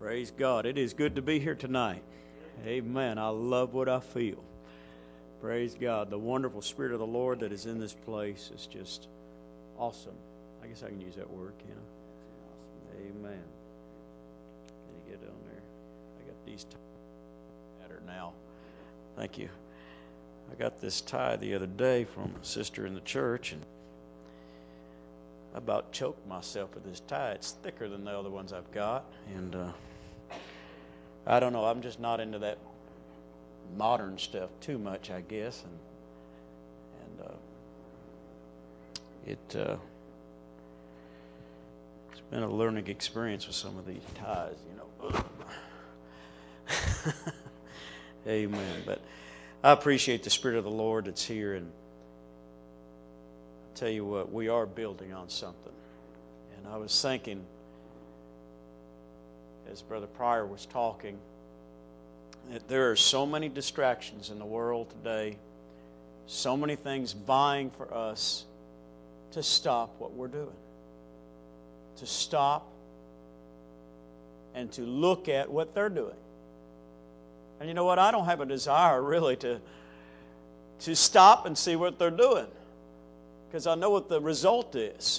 Praise God. It is good to be here tonight. Amen. I love what I feel. Praise God. The wonderful Spirit of the Lord that is in this place is just awesome. I guess I can use that word, can I? Amen. Can you get on there? I got these better now. Thank you. I got this tie the other day from a sister in the church, and I about choked myself with this tie. It's thicker than the other ones I've got, and I don't know. I'm just not into that modern stuff too much, I guess, and it's been a learning experience with some of these ties, you know. Amen. But I appreciate the Spirit of the Lord that's here, and I'll tell you what, we are building on something. And I was thinking, as Brother Pryor was talking, that there are so many distractions in the world today, so many things vying for us to stop what we're doing, to stop and to look at what they're doing. And you know what? I don't have a desire really to stop and see what they're doing, because I know what the result is.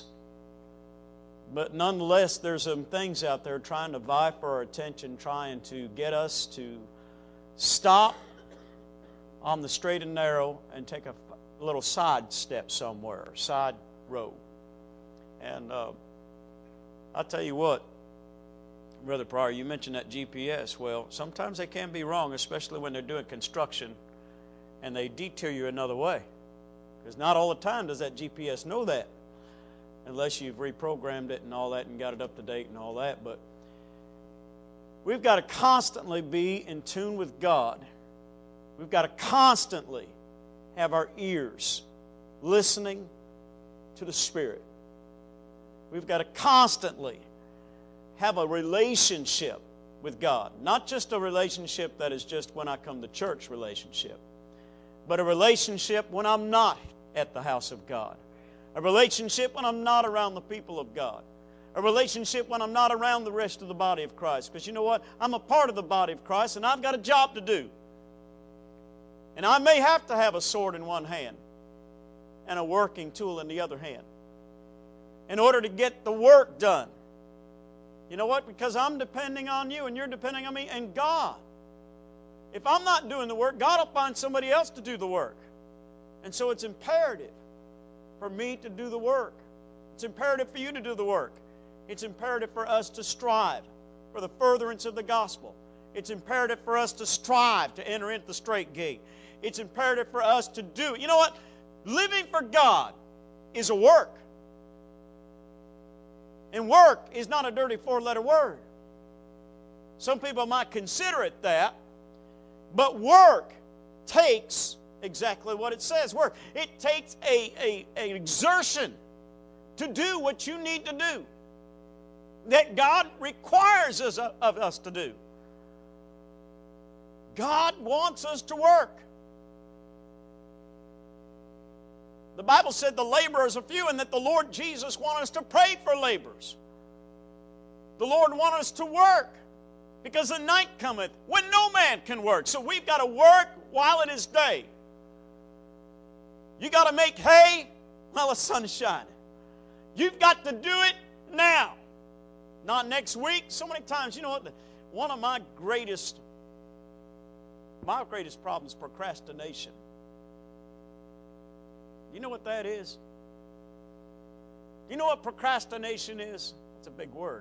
But nonetheless, there's some things out there trying to vie for our attention, trying to get us to stop on the straight and narrow and take a little side step somewhere, side road. And I'll tell you what, Brother Pryor, you mentioned that GPS. Well, sometimes they can be wrong, especially when they're doing construction and they detour you another way. Because not all the time does that GPS know that, unless you've reprogrammed it and all that and got it up to date and all that. But we've got to constantly be in tune with God. We've got to constantly have our ears listening to the Spirit. We've got to constantly have a relationship with God. Not just a relationship that is just when I come to church relationship, but a relationship when I'm not at the house of God. A relationship when I'm not around the people of God. A relationship when I'm not around the rest of the body of Christ. Because you know what? I'm a part of the body of Christ, and I've got a job to do. And I may have to have a sword in one hand and a working tool in the other hand in order to get the work done. You know what? Because I'm depending on you and you're depending on me and God. If I'm not doing the work, God will find somebody else to do the work. And so it's imperative for me to do the work. It's imperative for you to do the work. It's imperative for us to strive for the furtherance of the gospel. It's imperative for us to strive to enter into the straight gate. It's imperative for us to do. You know what? Living for God is a work. And work is not a dirty four-letter word. Some people might consider it that, but work takes exactly what it says. Work. It takes an exertion to do what you need to do, that God requires of us to do. God wants us to work. The Bible said the laborers are few, and that the Lord Jesus wanted us to pray for laborers. The Lord wanted us to work, because the night cometh when no man can work. So we've got to work while it is day. You got to make hay while the sun is shining. You've got to do it now, not next week. So many times, you know what? One of my greatest problems is procrastination. You know what that is? You know what procrastination is? It's a big word.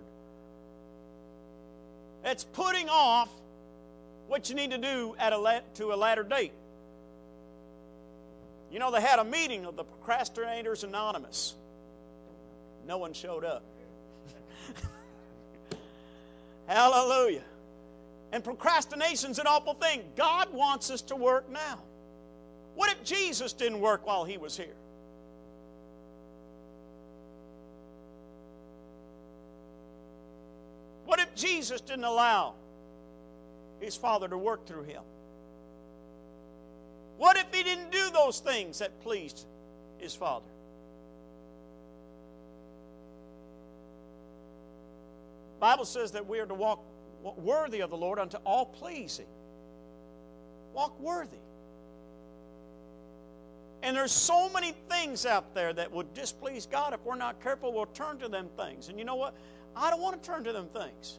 It's putting off what you need to do to a later date. You know, they had a meeting of the Procrastinators Anonymous. No one showed up. Hallelujah. And procrastination's an awful thing. God wants us to work now. What if Jesus didn't work while He was here? What if Jesus didn't allow His Father to work through Him? What if He didn't do those things that pleased His Father? The Bible says that we are to walk Walk worthy of the Lord unto all pleasing. Walk worthy. And there's so many things out there that would displease God. If we're not careful, we'll turn to them things. And you know what? I don't want to turn to them things.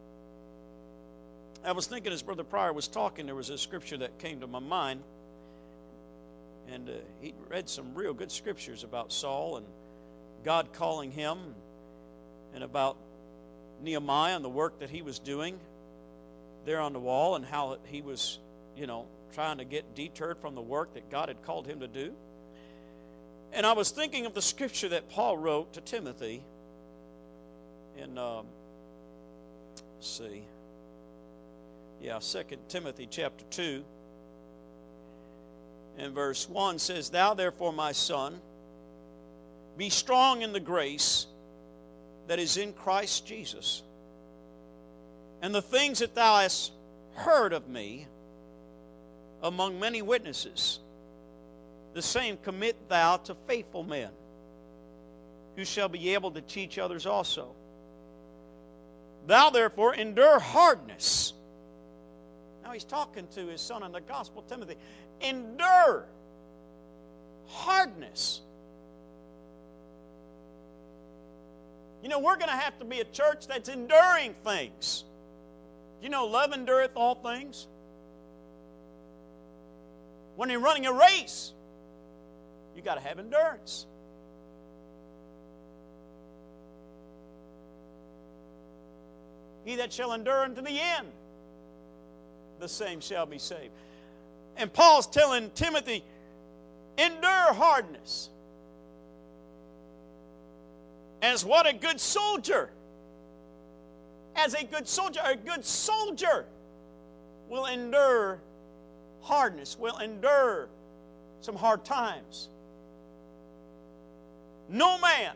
I was thinking as Brother Pryor was talking, there was a scripture that came to my mind. And he read some real good scriptures about Saul and God calling him, and about Nehemiah and the work that he was doing there on the wall, and how he was, trying to get deterred from the work that God had called him to do. And I was thinking of the scripture that Paul wrote to Timothy in, 2 Timothy chapter 2. And verse 1 says, Thou therefore, my son, be strong in the grace that is in Christ Jesus. And the things that thou hast heard of me among many witnesses, the same commit thou to faithful men, who shall be able to teach others also. Thou therefore endure hardness. Now he's talking to his son in the gospel, Timothy. Endure hardness. We're going to have to be a church that's enduring things. Love endureth all things. When you're running a race, you got to have endurance. He that shall endure unto the end, the same shall be saved. And Paul's telling Timothy, endure hardness. As what a good soldier. As a good soldier will endure hardness, will endure some hard times. No man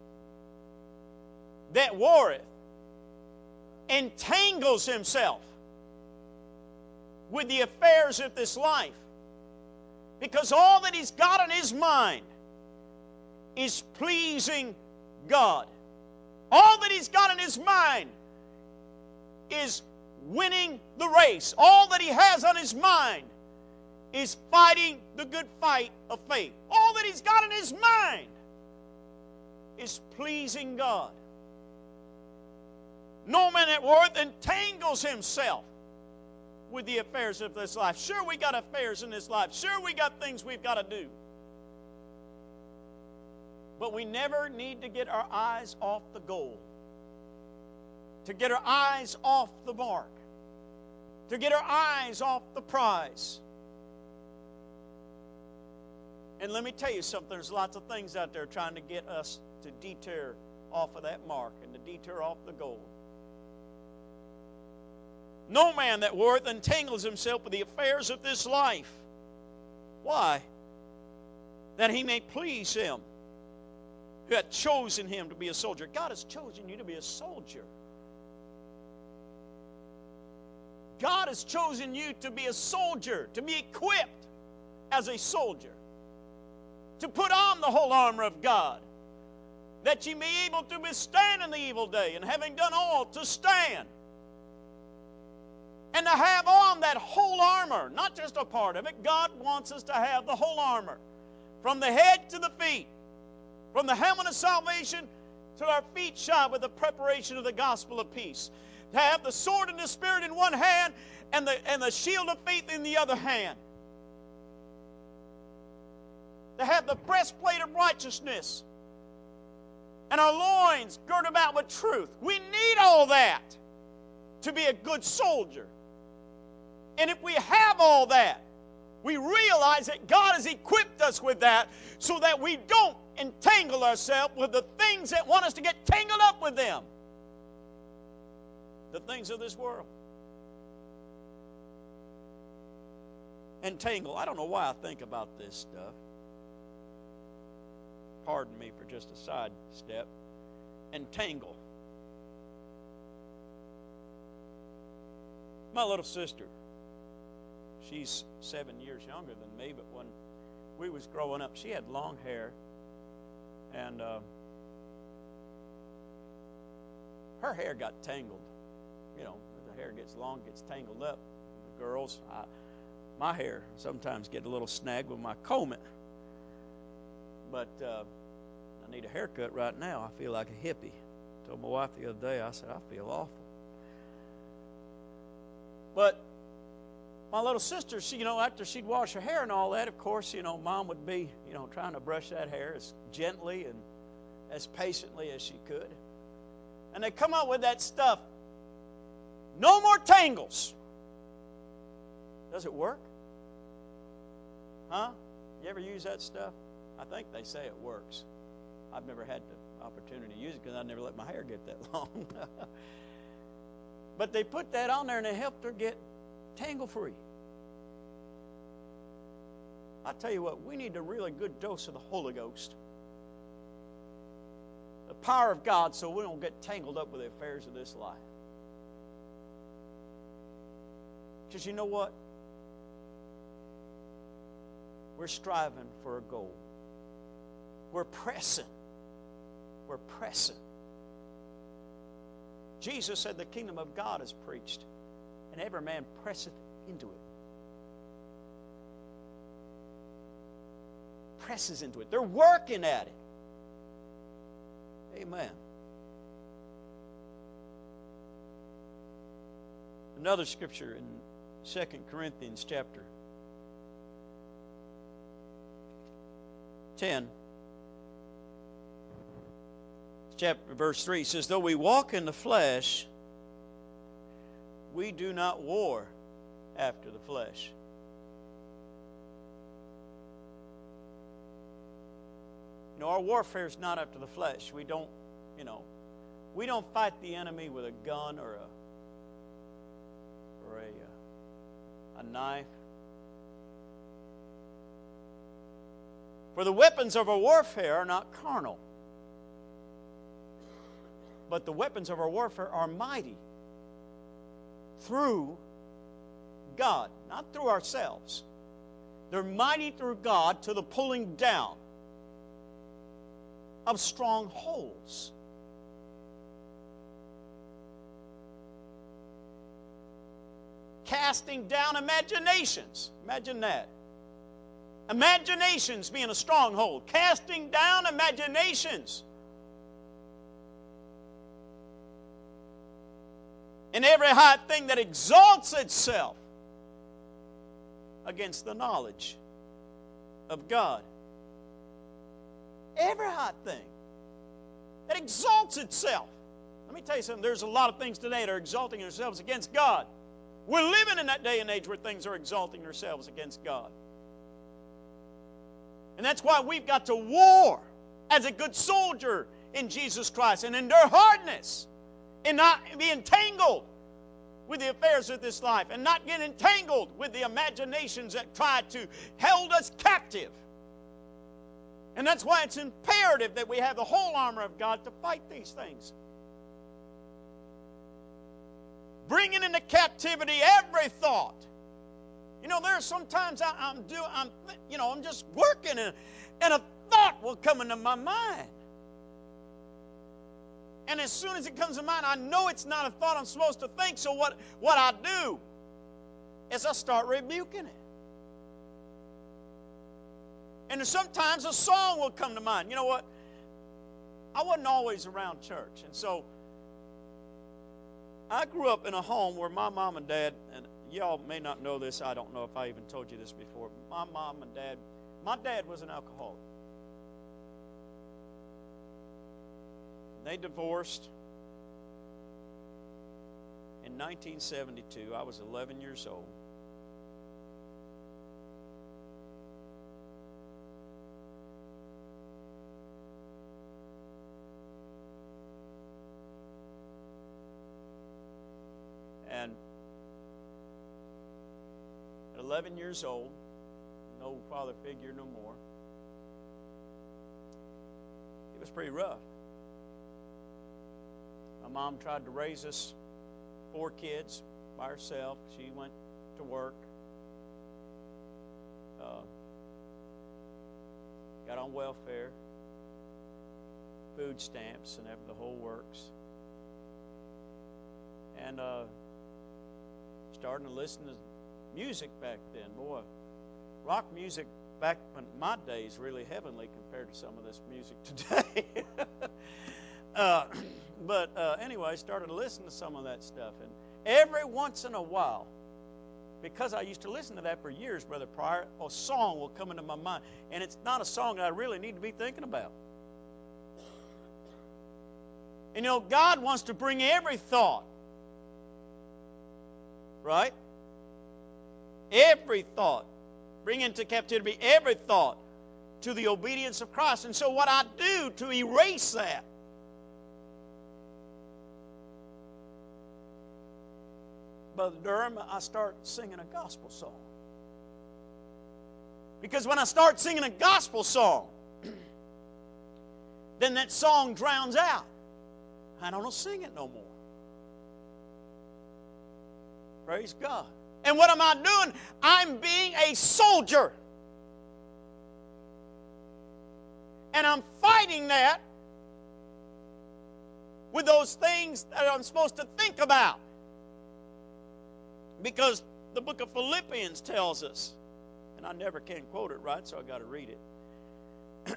that warreth entangles himself with the affairs of this life, because all that he's got in his mind is pleasing God. All that he's got in his mind is winning the race. All that he has on his mind is fighting the good fight of faith. All that he's got in his mind is pleasing God. No man that warreth entangles himself with the affairs of this life. Sure, we got affairs in this life. Sure, we got things we've got to do. But we never need to get our eyes off the goal, to get our eyes off the mark, to get our eyes off the prize. And let me tell you something, there's lots of things out there trying to get us to deter off of that mark and to deter off the goal. No man that warreth entangles himself with the affairs of this life. Why? That he may please him who hath chosen him to be a soldier. God has chosen you to be a soldier. God has chosen you to be a soldier, to be equipped as a soldier, to put on the whole armor of God, that ye may be able to withstand in the evil day, and having done all, to stand. And to have on that whole armor, not just a part of it. God wants us to have the whole armor, from the head to the feet, from the helmet of salvation to our feet shod with the preparation of the gospel of peace. To have the sword and the Spirit in one hand and the shield of faith in the other hand. To have the breastplate of righteousness and our loins girt about with truth. We need all that to be a good soldier. And if we have all that, we realize that God has equipped us with that so that we don't entangle ourselves with the things that want us to get tangled up with them. The things of this world. Entangle. I don't know why I think about this stuff. Pardon me for just a side step. Entangle. My little sister, she's 7 years younger than me, but when we was growing up, she had long hair, and her hair got tangled. The hair gets long, gets tangled up. The girls, my hair sometimes get a little snagged when I comb it. But I need a haircut right now. I feel like a hippie. I told my wife the other day, I said, I feel awful. But my little sister, she, after she'd wash her hair and all that, of course, Mom would be, trying to brush that hair as gently and as patiently as she could. And they come out with that stuff. No more tangles. Does it work? Huh? You ever use that stuff? I think they say it works. I've never had the opportunity to use it because I never let my hair get that long. But they put that on there and it helped her get tangle-free. I tell you what, we need a really good dose of the Holy Ghost. The power of God, so we don't get tangled up with the affairs of this life. Because you know what? We're striving for a goal. We're pressing. We're pressing. Jesus said the kingdom of God is preached, and every man presseth into it. Presses into it. They're working at it. Amen. Another scripture in 2 Corinthians chapter 10, verse 3 says, though we walk in the flesh, we do not war after the flesh. Our warfare is not after the flesh. We don't fight the enemy with a gun or a knife. For the weapons of our warfare are not carnal, but the weapons of our warfare are mighty through God, not through ourselves. They're mighty through God to the pulling down of strongholds. Casting down imaginations. Imagine that. Imaginations being a stronghold. Casting down imaginations. And every high thing that exalts itself against the knowledge of God. Every high thing that exalts itself. Let me tell you something. There's a lot of things today that are exalting themselves against God. We're living in that day and age where things are exalting themselves against God. And that's why we've got to war as a good soldier in Jesus Christ and endure hardness and not be entangled with the affairs of this life and not get entangled with the imaginations that try to hold us captive. And that's why it's imperative that we have the whole armor of God to fight these things. Bringing into captivity every thought. There's sometimes I'm just working and a thought will come into my mind. And as soon as it comes to mind, I know it's not a thought I'm supposed to think. So what I do is I start rebuking it. And sometimes a song will come to mind. You know what? I wasn't always around church. And so I grew up in a home where my mom and dad, and y'all may not know this, I don't know if I even told you this before, my mom and dad, my dad was an alcoholic. They divorced in 1972. I was 11 years old. And at 11 years old, no father figure no more, it was pretty rough. My mom tried to raise us 4 kids by herself. She went to work, got on welfare, food stamps, and the whole works. And starting to listen to music back then. Boy, rock music back in my day is really heavenly compared to some of this music today. But anyway, I started to listen to some of that stuff. And every once in a while, because I used to listen to that for years, Brother Pryor, a song will come into my mind. And it's not a song that I really need to be thinking about. And you know, God wants to bring every thought, right? Every thought. Bring into captivity every thought to the obedience of Christ. And so what I do to erase that, Brother Durham, I start singing a gospel song. Because when I start singing a gospel song, then that song drowns out. I don't sing it no more. Praise God. And what am I doing? I'm being a soldier. And I'm fighting that with those things that I'm supposed to think about. Because the book of Philippians tells us, and I never can quote it right, so I got to read it.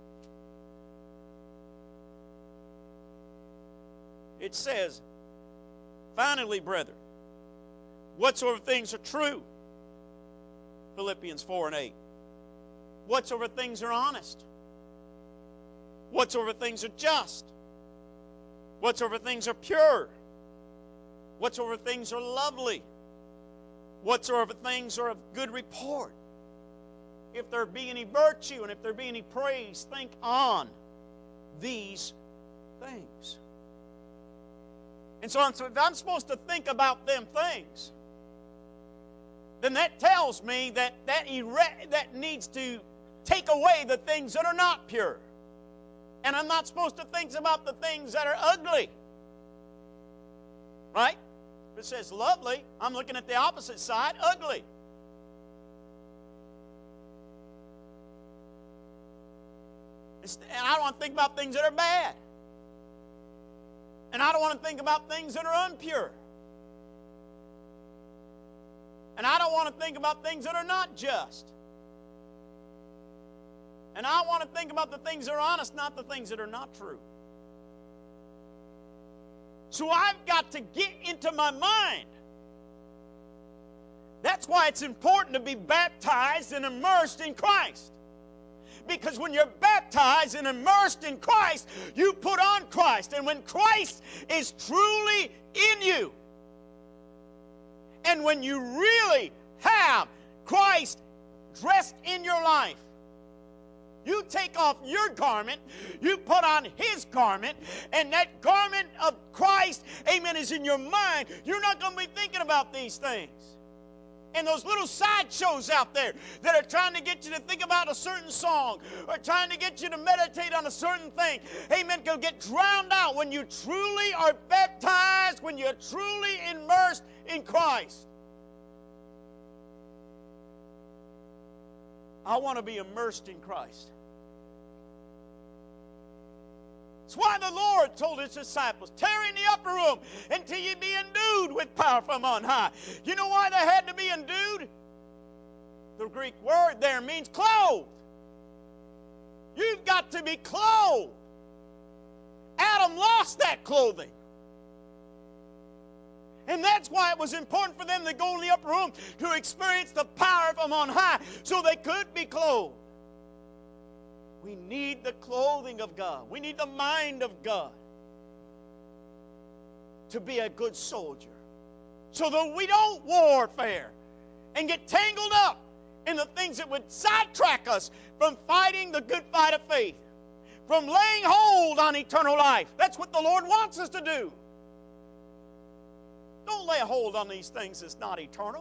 It says, finally, brethren, whatsoever things are true, Philippians 4:8. Whatsoever things are honest, whatsoever things are just, whatsoever things are pure, whatsoever things are lovely, whatsoever things are of good report, if there be any virtue and if there be any praise, think on these things. And so if I'm supposed to think about them things, then that tells me that needs to take away the things that are not pure. And I'm not supposed to think about the things that are ugly. Right? If it says lovely, I'm looking at the opposite side, ugly. And I don't want to think about things that are bad. And I don't want to think about things that are impure. And I don't want to think about things that are not just. And I want to think about the things that are honest, not the things that are not true. So I've got to get into my mind. That's why it's important to be baptized and immersed in Christ. Because when you're baptized and immersed in Christ, you put on Christ. And when Christ is truly in you, and when you really have Christ dressed in your life, you take off your garment, you put on His garment, and that garment of Christ, amen, is in your mind. You're not going to be thinking about these things. And those little sideshows out there that are trying to get you to think about a certain song or trying to get you to meditate on a certain thing, amen, can get drowned out when you truly are baptized, when you're truly immersed in Christ. I want to be immersed in Christ. That's why the Lord told His disciples, tarry in the upper room until you be endued with power from on high. You know why they had to be endued? The Greek word there means clothed. You've got to be clothed. Adam lost that clothing. And that's why it was important for them to go in the upper room to experience the power from on high so they could be clothed. We need the clothing of God. We need the mind of God to be a good soldier so that we don't warfare and get tangled up in the things that would sidetrack us from fighting the good fight of faith, from laying hold on eternal life. That's what the Lord wants us to do. Don't lay a hold on these things that's not eternal.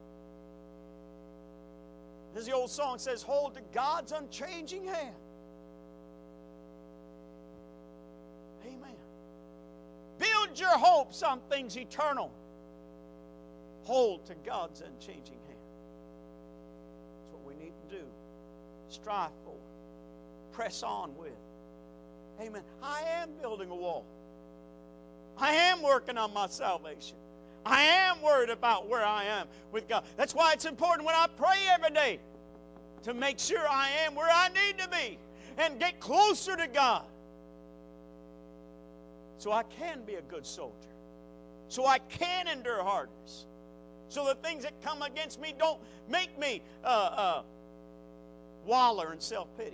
As the old song says, hold to God's unchanging hand. Amen. Build your hopes on things eternal. Hold to God's unchanging hand. That's what we need to do. Strive for. Press on with. Amen. I am building a wall. I am working on my salvation. I am worried about where I am with God. That's why it's important when I pray every day to make sure I am where I need to be and get closer to God, so I can be a good soldier, so I can endure hardness, so the things that come against me don't make me waller in self-pity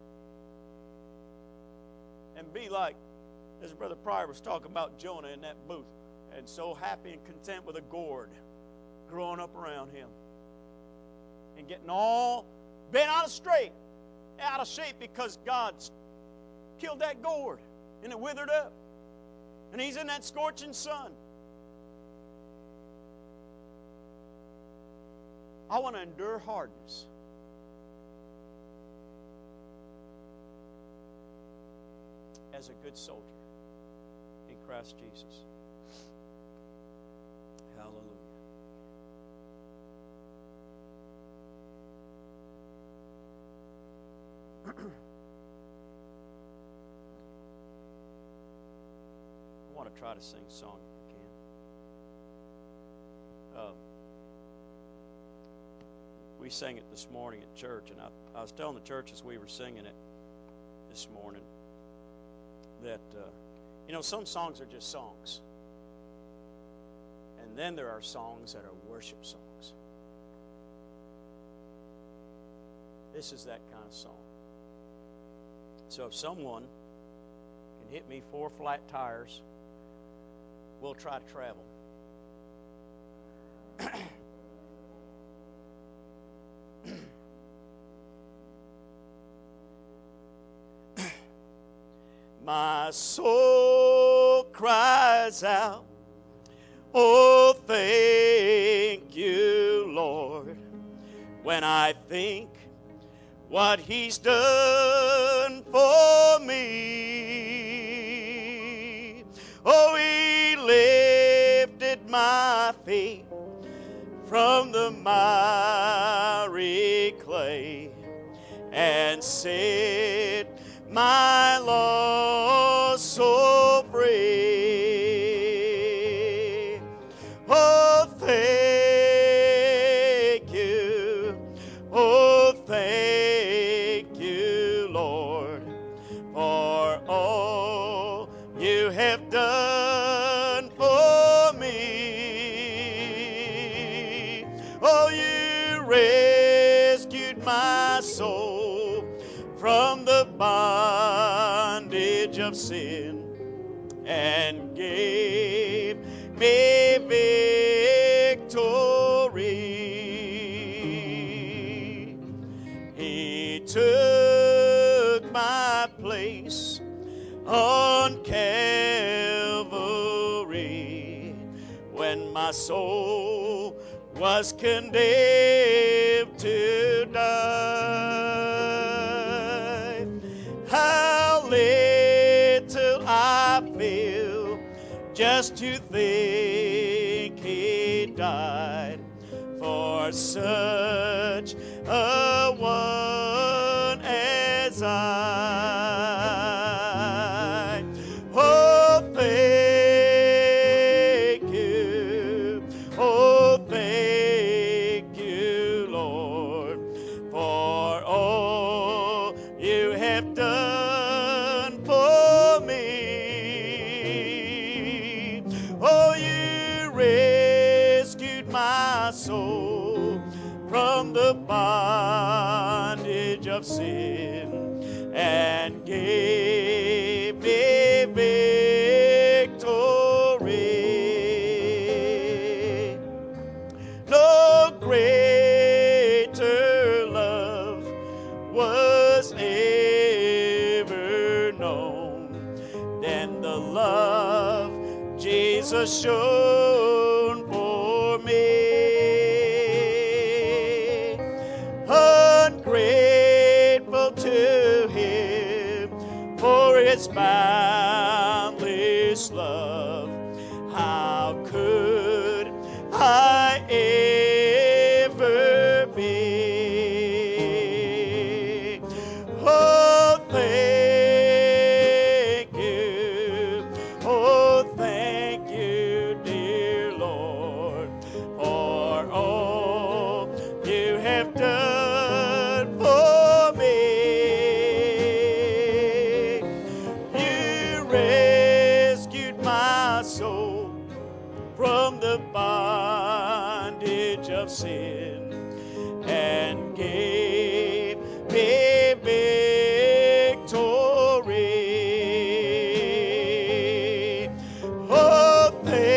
and be like, as Brother Pryor was talking about Jonah in that booth, and so happy and content with a gourd growing up around him and getting all bent out of shape because God's killed that gourd and it withered up and he's in that scorching sun. I want to endure hardness. As a good soldier in Christ Jesus. Hallelujah. I want to try to sing a song if I can. We sang it this morning at church, and I was telling the church as we were singing it this morning that, some songs are just songs. And then there are songs that are worship songs. This is that kind of song. So if someone can hit me 4 flat tires, we'll try to travel. My soul cries out, oh, thank you, Lord, when I think what He's done for me. Oh, He lifted my feet from the miry clay and set my lost soul free. Oh, thank you. Oh, thank you, Lord, for all you have done for me. Oh, you rescued my soul from the bondage of sin and gave me victory. He took my place on Calvary when my soul was condemned to die. How little I feel just to think He died for such a one as I. Oh, thank you. Oh, thank you, Lord, for all you have done for me. Oh, you rescued my soul from the bondage of sin and gave me victory. No greater love was ever known than the love Jesus showed for me. Ungrateful to Him for His boundless love, how could I ever be? Oh, thank you. Oh, thank you, dear Lord. the bondage of sin and gave me victory. Oh,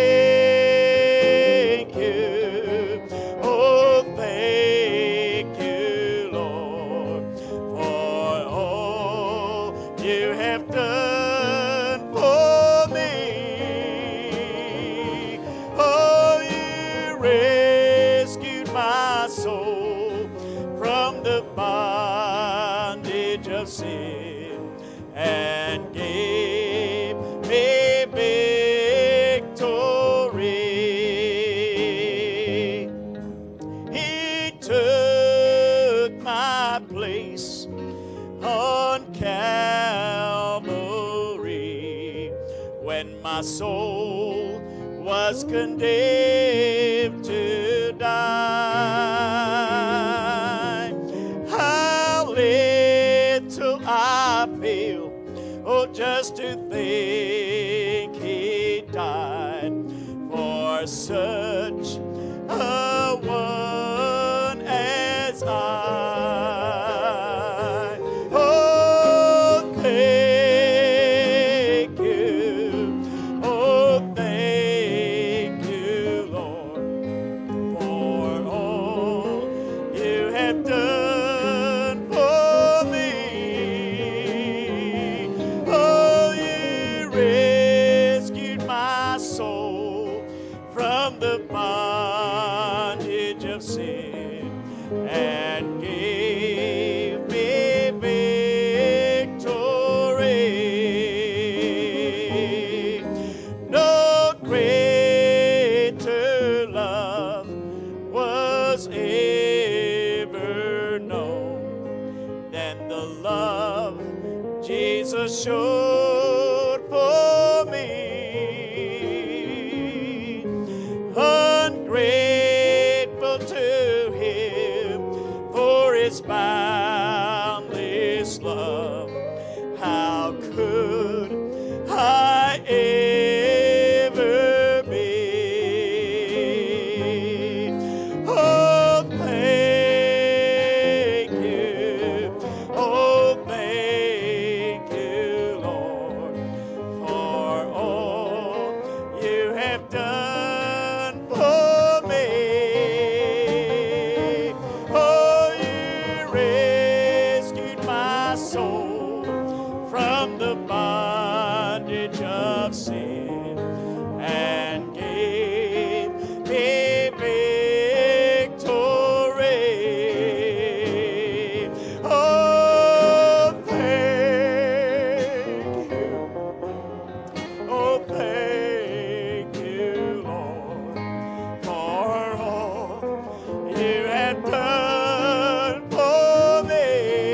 thank you. Oh, thank you, Lord, for all you have done for me. Oh, you rescued my soul from the bondage of sin and gave me victory. He took my place on Calvary when my soul was condemned to die. How little I feel, oh, just to think He died for such a one as I. Oh, thank you. Oh, thank you, Lord, for all you have done for me. Oh, you rescued my soul from the bondage of sin and gave me victory. No greater love was ever known than the love Jesus showed for me. Ungrateful to Him for His boundless love, how could I ever be? Oh, thank you. Oh, thank you, Lord, for all you have done for me. Oh, you rescued my soul from the bondage of sin and gave me victory. Oh, thank you. Oh, thank you, Lord, for all you have done for me.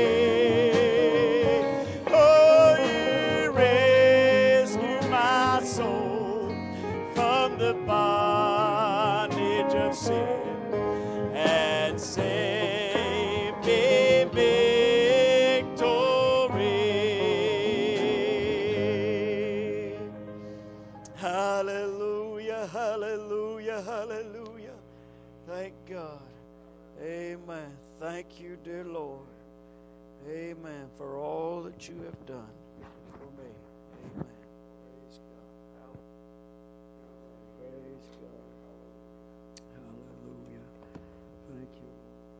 Oh, you rescued my soul from the bondage of sin and saved me victory. Hallelujah, hallelujah, hallelujah. Thank God. Amen. Thank you, dear Lord. Amen. For all that you have done for me. Amen. Praise God. Praise God. Hallelujah. Thank you.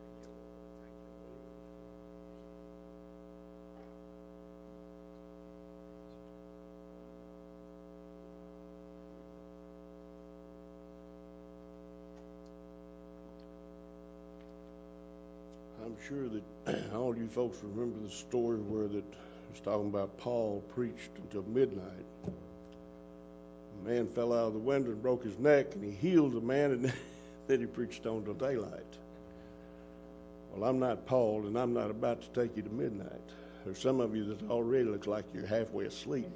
I'm sure that all you folks remember the story where that was talking about Paul preached until midnight. A man fell out of the window and broke his neck, and he healed the man, and then he preached on till daylight. Well, I'm not Paul, and I'm not about to take you to midnight. There's some of you that already looks like you're halfway asleep.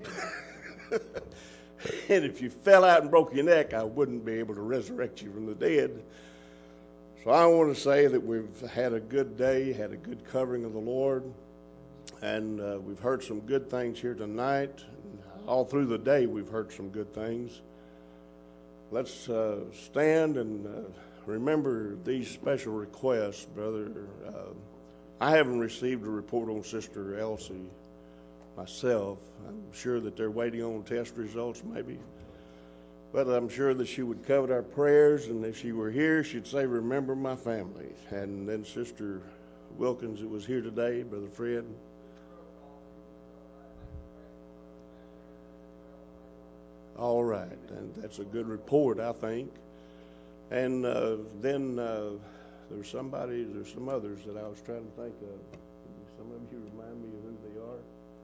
And if you fell out and broke your neck, I wouldn't be able to resurrect you from the dead. So I want to say that we've had a good day, had a good covering of the Lord, and we've heard some good things here tonight. All through the day we've heard some good things. Let's stand and remember these special requests, brother. I haven't received a report on Sister Elsie myself. I'm sure that they're waiting on test results maybe. But I'm sure that she would covet our prayers, and if she were here, she'd say, remember my family. And then Sister Wilkins, who was here today, Brother Fred. All right, and that's a good report, I think. And then there's some others that I was trying to think of. Some of you remind me of who they are.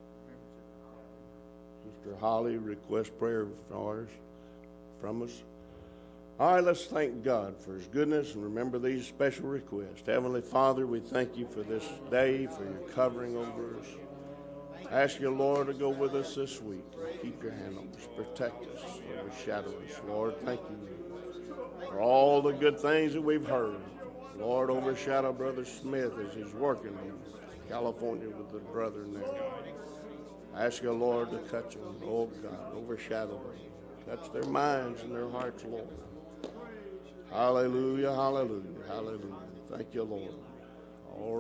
Sister Holly requests prayer from us. All right, let's thank God for His goodness and remember these special requests. Heavenly Father, we thank You for this day, for Your covering over us. I ask You, Lord, to go with us this week. Keep Your hand on us, protect us, overshadow us. Lord, thank You for all the good things that we've heard. Lord, overshadow Brother Smith as he's working in California with the brethren there. I ask You, Lord, to touch them. Oh, God, overshadow them. Touch their minds and their hearts, Lord. Hallelujah, hallelujah, hallelujah. Thank You, Lord. All right.